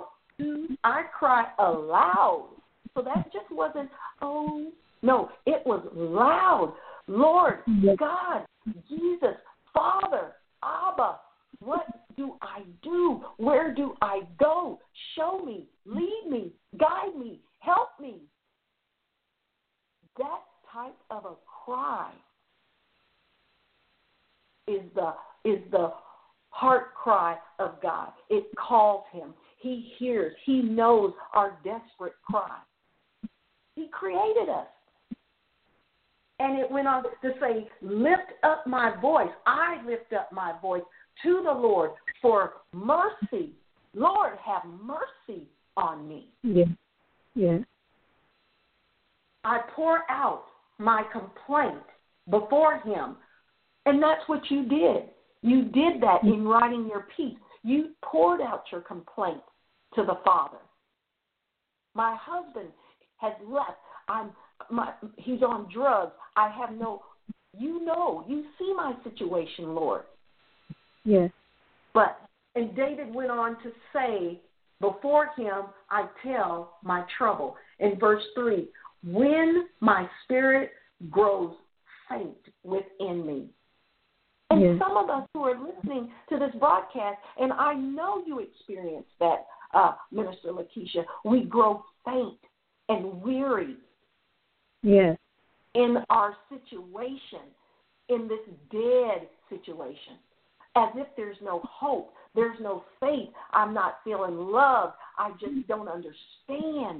aloud. So that just wasn't, oh, no, it was loud. Lord, God, Jesus, Father, Abba, what do I do? Where do I go? Show me, lead me, guide me, help me. That type of a cry is the heart cry of God. It calls him. He hears. He knows our desperate cry. He created us. And it went on to say, lift up my voice. I lift up my voice to the Lord for mercy. Lord, have mercy on me. Yeah. Yeah. I pour out my complaint before him. And that's what you did. You did that in writing your piece. You poured out your complaint to the Father. My husband has left. He's on drugs. I have you see my situation, Lord. Yes. And David went on to say, before him I tell my trouble. In verse 3, when my spirit grows faint within me. And some of us who are listening to this broadcast, and I know you experienced that, Minister Lakeisha, we grow faint and weary in our situation, in this dead situation, as if there's no hope, there's no faith, I'm not feeling love, I just don't understand.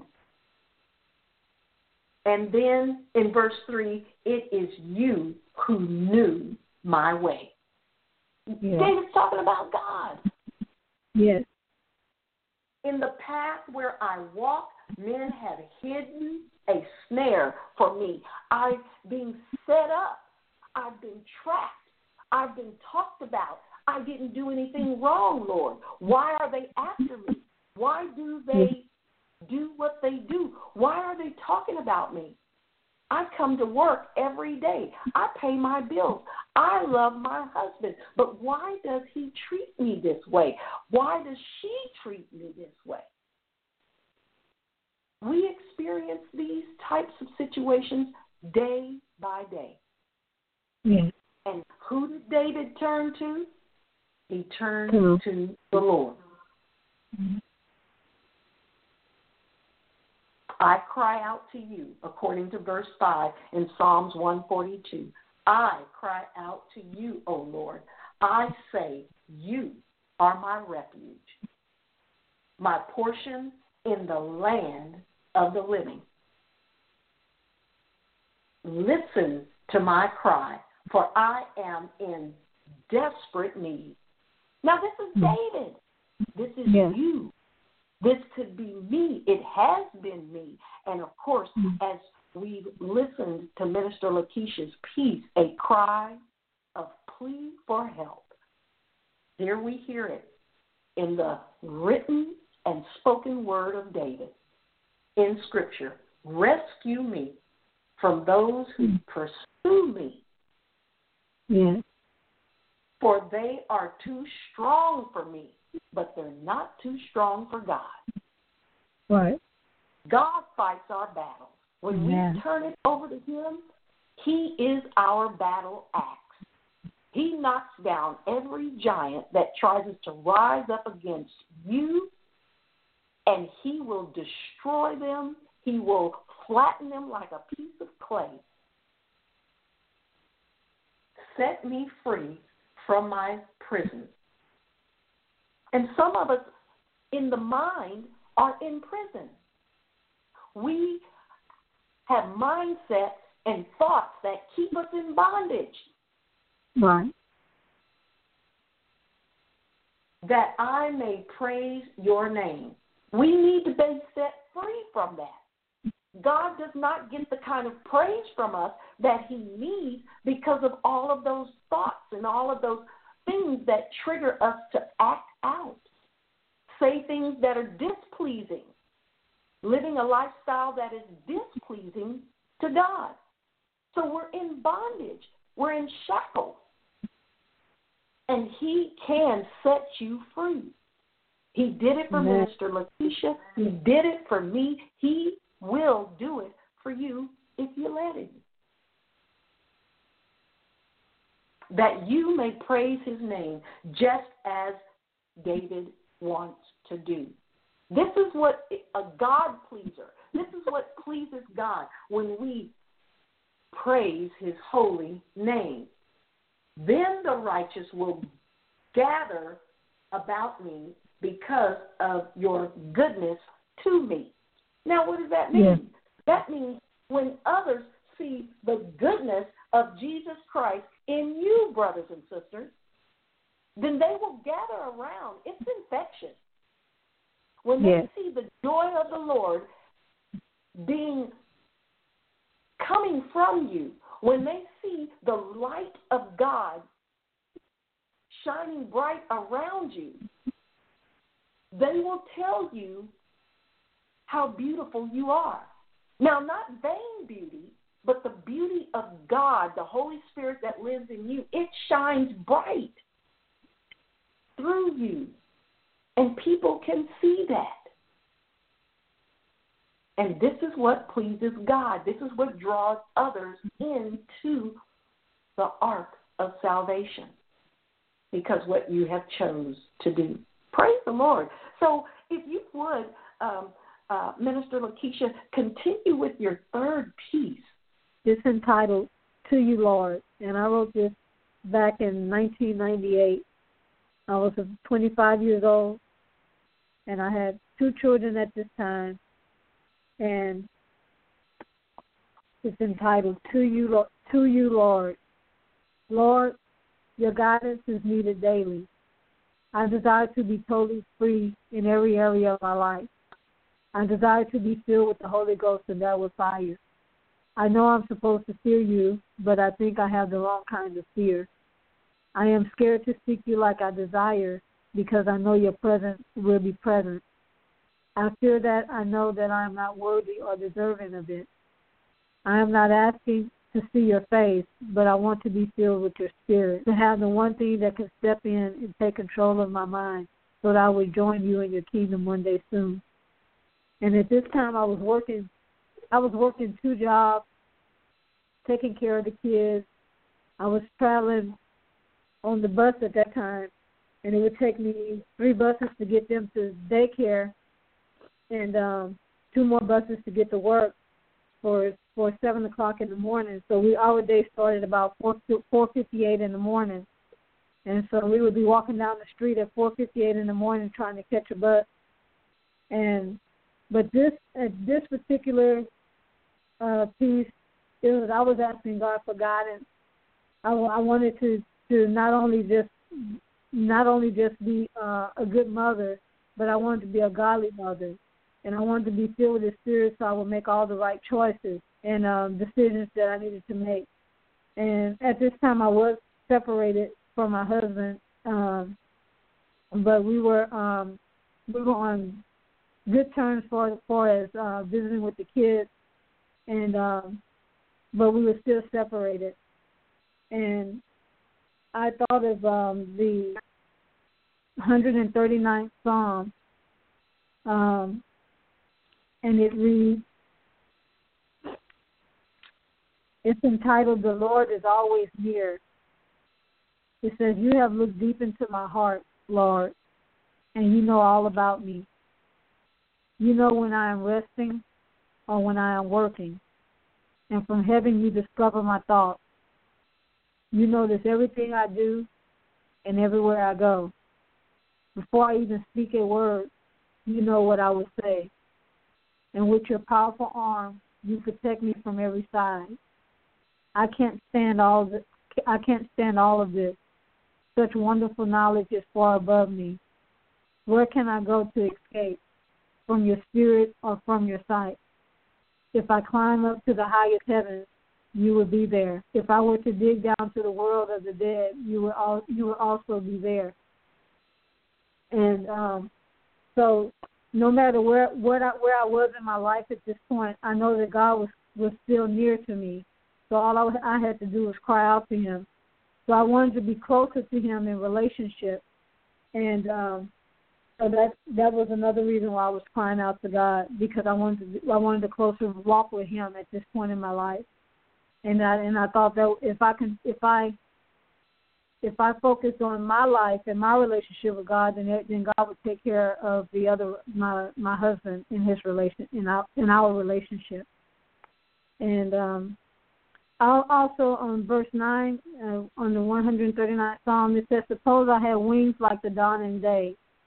And then in verse 3, it is you who knew my way. Yes. David's talking about God. Yes. In the path where I walk, men have hidden a snare for me. I've been set up. I've been trapped. I've been talked about. I didn't do anything wrong, Lord. Why are they after me? Why do they do what they do? Why are they talking about me? I come to work every day. I pay my bills. I love my husband. But why does he treat me this way? Why does she treat me this way? We experience these types of situations day by day. Yes. And who did David turn to? He turned to the Lord. Mm-hmm. I cry out to you, according to verse 5 in Psalms 142. I cry out to you, O Lord. I say, you are my refuge, my portion in the land of the living. Listen to my cry, for I am in desperate need. Now, this is David. This is you. This could be me. It has been me. And, of course, as we've listened to Minister Lakeisha's piece, a cry of plea for help, here we hear it in the written and spoken word of David in Scripture. Rescue me from those who pursue me. Yes. For they are too strong for me, but they're not too strong for God. Right. God fights our battles. When we turn it over to him, he is our battle axe. He knocks down every giant that tries to rise up against you, and he will destroy them. He will flatten them like a piece of clay. Set me free from my prison. And some of us in the mind are in prison. We have mindsets and thoughts that keep us in bondage. Right. That I may praise your name. We need to be set free from that. God does not get the kind of praise from us that he needs because of all of those thoughts and all of those things that trigger us to act out, say things that are displeasing, living a lifestyle that is displeasing to God. So we're in bondage. We're in shackles. And he can set you free. He did it for Minister Lakeisha. He did it for me. He will do it for you if you let him. That you may praise his name just as David wants to do. This is what a God pleaser, this is what pleases God when we praise his holy name. Then the righteous will gather about me. because of your goodness to me. Now, what does that mean? Yeah. That means when others see the goodness of Jesus Christ in you, brothers and sisters, then they will gather around. It's infectious. When they see the joy of the Lord coming from you, when they see the light of God shining bright around you, they will tell you how beautiful you are. Now, not vain beauty, but the beauty of God, the Holy Spirit that lives in you. It shines bright through you, and people can see that. And this is what pleases God. This is what draws others into the ark of salvation, because what you have chose to do. Praise the Lord. So if you would, Minister Lakeisha, continue with your third piece. It's entitled, To You, Lord. And I wrote this back in 1998. I was 25 years old, and I had 2 children at this time. And it's entitled, To You, Lord. Lord, your guidance is needed daily. I desire to be totally free in every area of my life. I desire to be filled with the Holy Ghost and that with fire. I know I'm supposed to fear you, but I think I have the wrong kind of fear. I am scared to seek you like I desire because I know your presence will be present. I fear that I know that I am not worthy or deserving of it. I am not asking to see your face, but I want to be filled with your spirit, to have the one thing that can step in and take control of my mind so that I will join you in your kingdom one day soon. And at this time I was working 2 jobs, taking care of the kids. I was traveling on the bus at that time, and it would take me 3 buses to get them to daycare and 2 more buses to get to work for 7 o'clock in the morning. So our day started about 4:58 in the morning. And so we would be walking down the street at 4:58 in the morning trying to catch a bus. But this particular piece, I was asking God for guidance. I wanted to not only just be a good mother, but I wanted to be a godly mother, and I wanted to be filled with His Spirit so I would make all the right choices and decisions that I needed to make. And at this time, I was separated from my husband, but we were on good terms as far as visiting with the kids, and but we were still separated. And I thought of the 139th Psalm, and it reads, it's entitled, The Lord is Always Near. It says, you have looked deep into my heart, Lord, and you know all about me. You know when I am resting or when I am working, and from heaven you discover my thoughts. You notice everything I do and everywhere I go. Before I even speak a word, you know what I will say. And with your powerful arm, you protect me from every side. I can't stand all of this. Such wonderful knowledge is far above me. Where can I go to escape? From your spirit or from your sight? If I climb up to the highest heavens, you will be there. If I were to dig down to the world of the dead, you will also be there. And so no matter where I was in my life at this point, I know that God was still near to me. So all I had to do was cry out to Him. So I wanted to be closer to Him in relationship. And so that was another reason why I was crying out to God, because I wanted a closer walk with Him at this point in my life. And I thought that if I focused on my life and my relationship with God, then God would take care of my husband in his in our relationship. And also on verse 9, on the 139th Psalm, it says, suppose I had wings like the dawning day,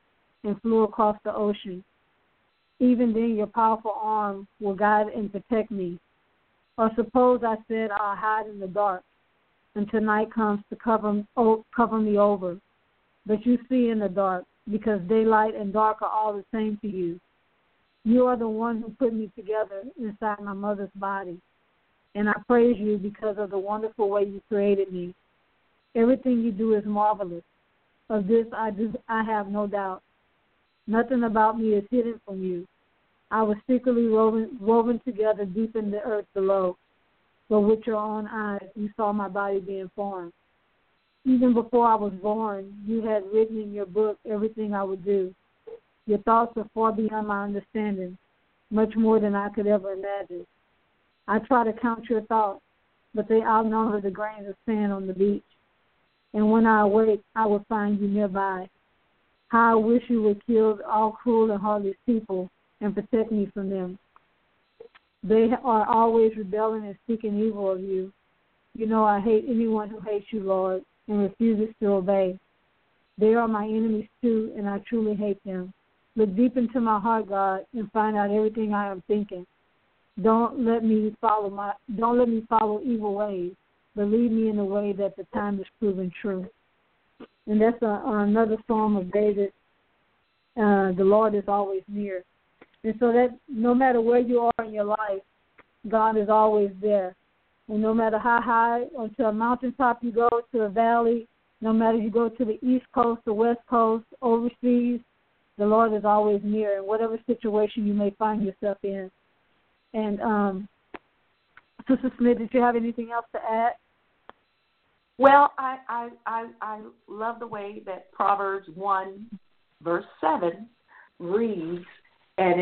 and flew across the ocean. Even then your powerful arm will guide and protect me. Or suppose I said I'll hide in the dark until night comes to cover me over. But you see in the dark, because daylight and dark are all the same to you. You are the one who put me together inside my mother's body. And I praise you because of the wonderful way you created me. Everything you do is marvelous. Of this I have no doubt. Nothing about me is hidden from you. I was secretly woven together deep in the earth below. But with your own eyes, you saw my body being formed. Even before I was born, you had written in your book everything I would do. Your thoughts are far beyond my understanding, much more than I could ever imagine. I try to count your thoughts, but they outnumber the grains of sand on the beach. And when I awake, I will find you nearby. How I wish you would kill all cruel and heartless people and protect me from them. They are always rebelling and seeking evil of you. You know I hate anyone who hates you, Lord, and refuses to obey. They are my enemies too, and I truly hate them. Look deep into my heart, God, and find out everything I am thinking. Don't let me follow evil ways, but lead me in a way that the time is proven true. And that's another psalm of David. The Lord is always near. And so that no matter where you are in your life, God is always there. And no matter how high onto a mountaintop you go, to a valley, no matter if you go to the East Coast, the West Coast, overseas, the Lord is always near in whatever situation you may find yourself in. And Sister Smith, did you have anything else to add? Well, I love the way that Proverbs 1, verse 7 reads, and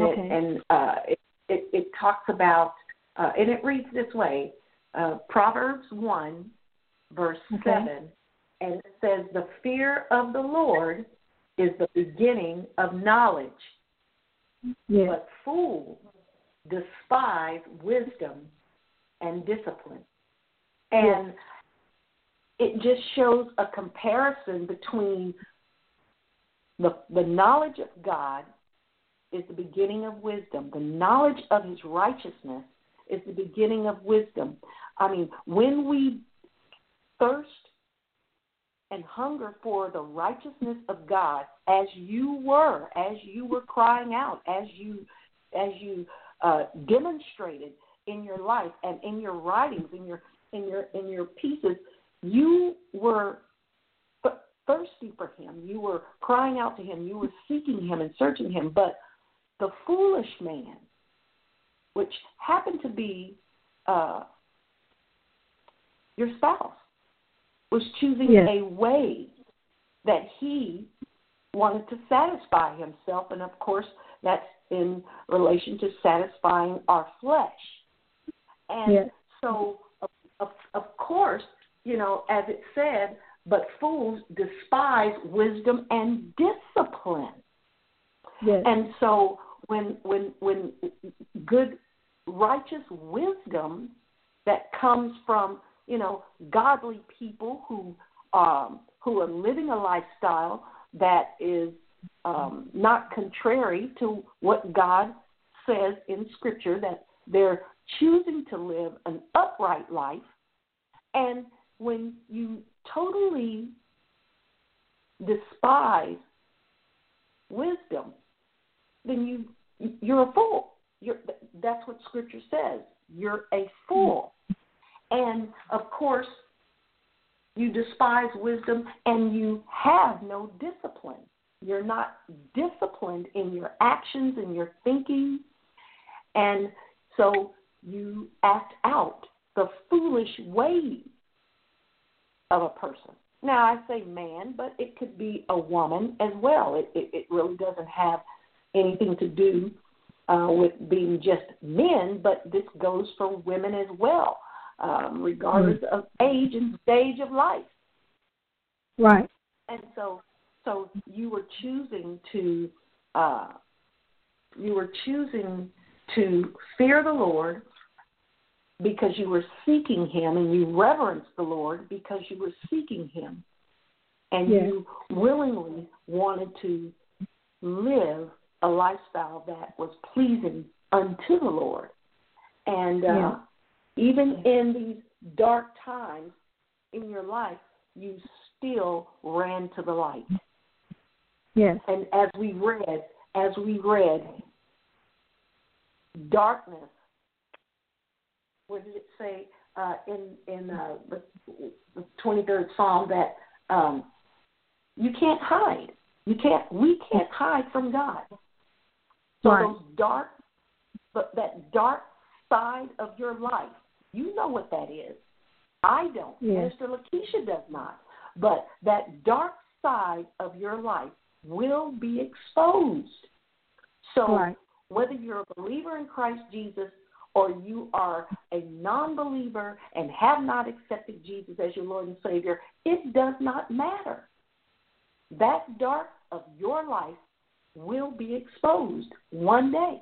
it talks about, and it reads this way, Proverbs 1, verse 7, and it says, the fear of the Lord is the beginning of knowledge, but fools despise wisdom and discipline. And it just shows a comparison between the knowledge of God is the beginning of wisdom. The knowledge of his righteousness is the beginning of wisdom. I mean, when we thirst and hunger for the righteousness of God, as you were crying out, as you demonstrated in your life and in your writings, in your pieces, you were thirsty for him. You were crying out to him. You were seeking him and searching him. But the foolish man, which happened to be your spouse, was choosing a way that he wanted to satisfy himself. And, of course, that's in relation to satisfying our flesh. And so, of course, you know, as it said, but fools despise wisdom and discipline. And so when good, righteous wisdom that comes from, you know, godly people who are living a lifestyle that is not contrary to what God says in Scripture, that they're choosing to live an upright life. And when you totally despise wisdom, then you're a fool. That's what Scripture says. You're a fool. And, of course, you despise wisdom and you have no discipline. You're not disciplined in your actions and your thinking. And so you act out the foolish ways of a person. Now, I say man, but it could be a woman as well. It really doesn't have anything to do with being just men, but this goes for women as well, regardless of age and stage of life. Right. And so you were choosing to fear the Lord because you were seeking him, and you reverenced the Lord because you were seeking him, and you willingly wanted to live a lifestyle that was pleasing unto the Lord. And even in these dark times in your life, you still ran to the light. Yes. And as we read, darkness. What did it say in the 23rd Psalm that you can't hide? We can't hide from God. So right. that dark side of your life, you know what that is. I don't. Yes. Minister Lakeisha does not. But that dark side of your life will be exposed. So whether you're a believer in Christ Jesus or you are a non-believer and have not accepted Jesus as your Lord and Savior, it does not matter. That dark of your life will be exposed one day.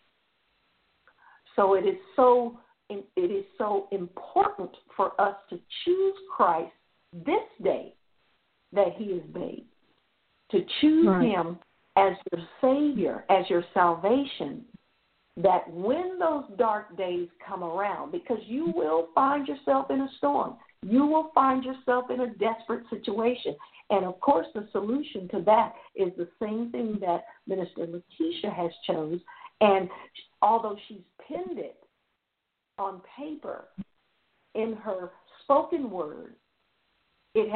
So it is so important for us to choose Christ this day that He is made, to choose Him as your Savior, as your salvation, that when those dark days come around, because you will find yourself in a storm, you will find yourself in a desperate situation. And, of course, the solution to that is the same thing that Minister Lakeisha has chose. And although she's penned it on paper in her spoken word, it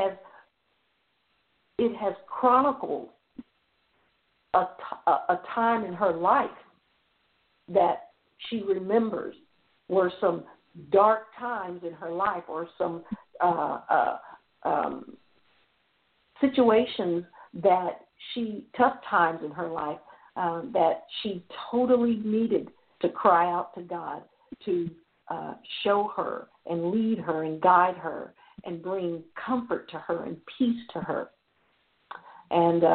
has chronicled a time in her life that she remembers were some dark times in her life or some situations tough times in her life that she totally needed to cry out to God to show her and lead her and guide her and bring comfort to her and peace to her. And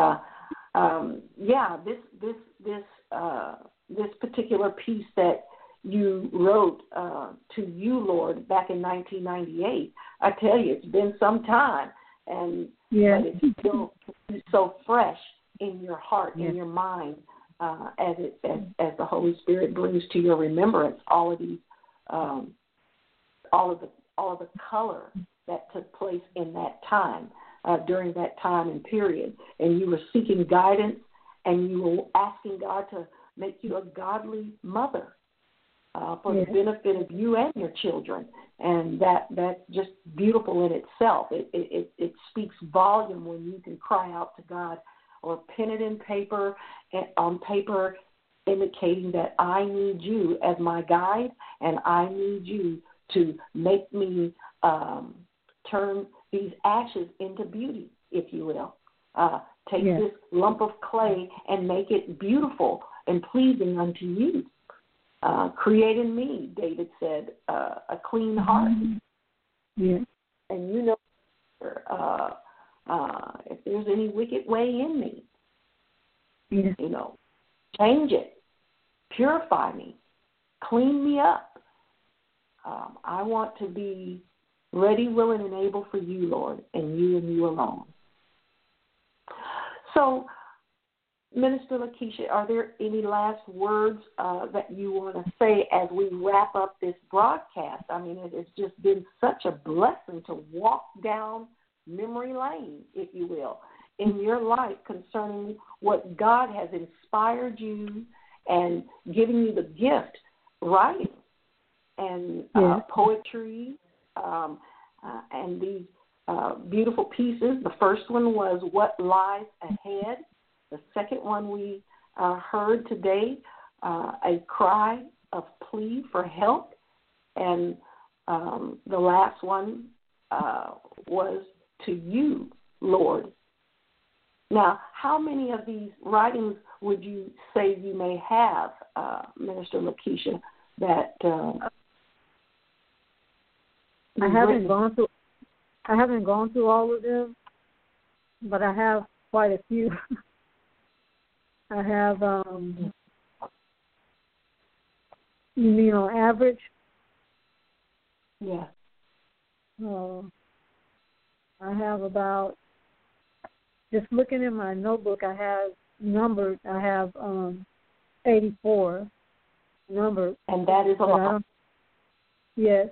this particular piece that you wrote to you, Lord, back in 1998, I tell you, it's been some time, but it's still so fresh in your heart, in your mind, as the Holy Spirit brings to your remembrance all of these, all of the color that took place in that time, during that time and period, and you were seeking guidance, and you were asking God to make you a godly mother for the benefit of you and your children, and that's just beautiful in itself. It speaks volume when you can cry out to God or pen it on paper, indicating that I need you as my guide, and I need you to make me turn these ashes into beauty, if you will. Take this lump of clay and make it beautiful and pleasing unto you. Create in me, David said, a clean heart. Yeah. And you know, if there's any wicked way in me, you know, change it, purify me, clean me up. I want to be ready, willing, and able for you, Lord, and you alone. So, Minister Lakeisha, are there any last words that you want to say as we wrap up this broadcast? I mean, it has just been such a blessing to walk down memory lane, if you will, in your life concerning what God has inspired you and given you the gift, writing and poetry and these beautiful pieces. The first one was What Lies Ahead. The second one we heard today, a cry of plea for help. And the last one was To You, Lord. Now, how many of these writings would you say you may have, Minister Lakeisha, that I haven't gone through all of them, but I have quite a few. I have, you mean on average? Yeah. I have about, just looking in my notebook, I have numbered. I have 84 numbered. And that is a lot. Yes.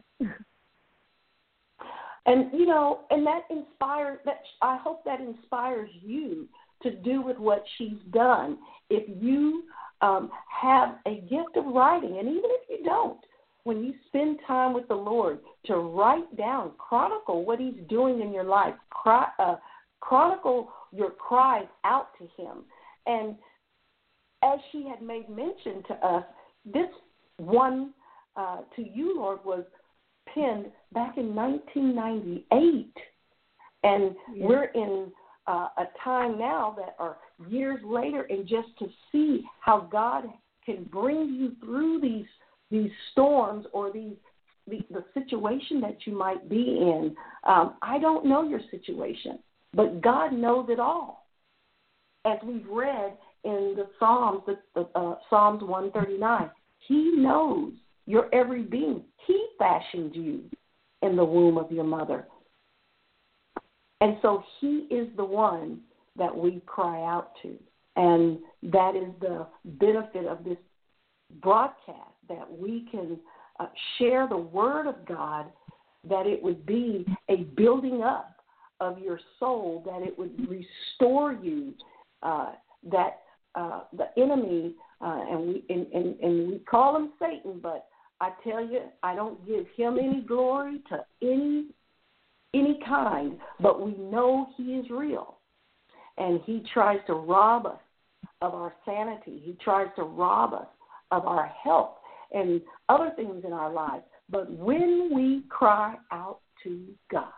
And, you know, and that inspires, I hope that inspires you to do with what she's done. If you have a gift of writing, and even if you don't, when you spend time with the Lord to write down, chronicle what he's doing in your life, chronicle your cries out to him. And as she had made mention to us, this one to you, Lord, was penned back in 1998. And we're in a time now that are years later, and just to see how God can bring you through these storms or the situation that you might be in. I don't know your situation, but God knows it all. As we've read in the Psalms, Psalms 139, he knows your every being. He fashioned you in the womb of your mother. And so he is the one that we cry out to. And that is the benefit of this broadcast, that we can share the word of God, that it would be a building up of your soul, that it would restore you, that the enemy, and we call him Satan, but I tell you, I don't give him any glory to any kind, but we know he is real. And he tries to rob us of our sanity. He tries to rob us of our health and other things in our lives. But when we cry out to God,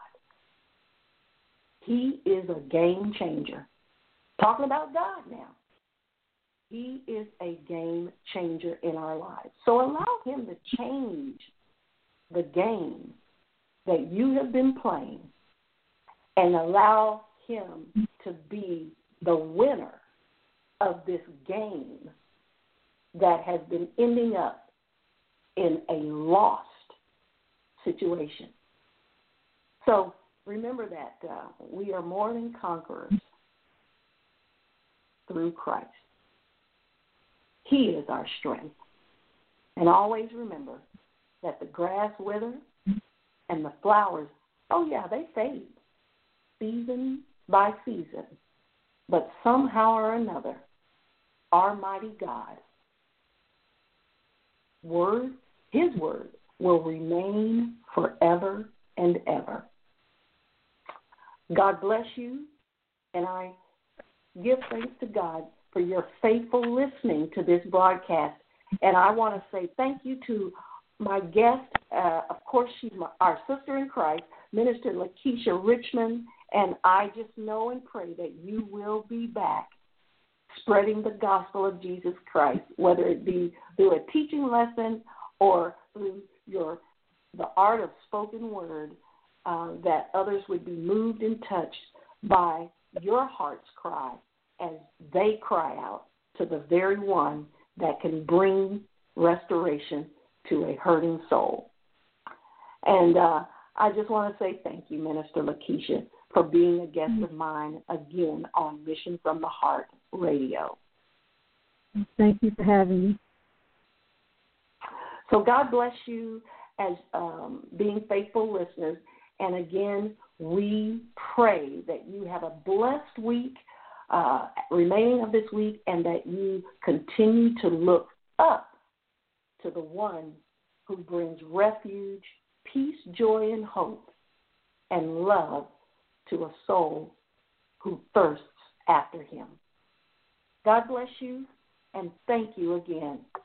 he is a game changer. Talking about God now. He is a game changer in our lives. So allow him to change the game that you have been playing and allow him to be the winner of this game that has been ending up in a lost situation. So remember that we are more than conquerors through Christ. He is our strength. And always remember that the grass withers and the flowers, they fade season by season. But somehow or another, our mighty God, his word will remain forever and ever. God bless you, and I give thanks to God for your faithful listening to this broadcast. And I want to say thank you to my guest. Of course, she's our sister in Christ, Minister Lakeisha Richmond, and I just know and pray that you will be back spreading the gospel of Jesus Christ, whether it be through a teaching lesson or through the art of spoken word, that others would be moved and touched by your heart's cry as they cry out to the very one that can bring restoration to a hurting soul. And I just want to say thank you, Minister Lakeisha, for being a guest of mine again on Mission from the Heart Radio. Thank you for having me. So God bless you as being faithful listeners. And again, we pray that you have a blessed week, remaining of this week, and that you continue to look up to the one who brings refuge, peace, joy, and hope, and love to a soul who thirsts after him. God bless you, and thank you again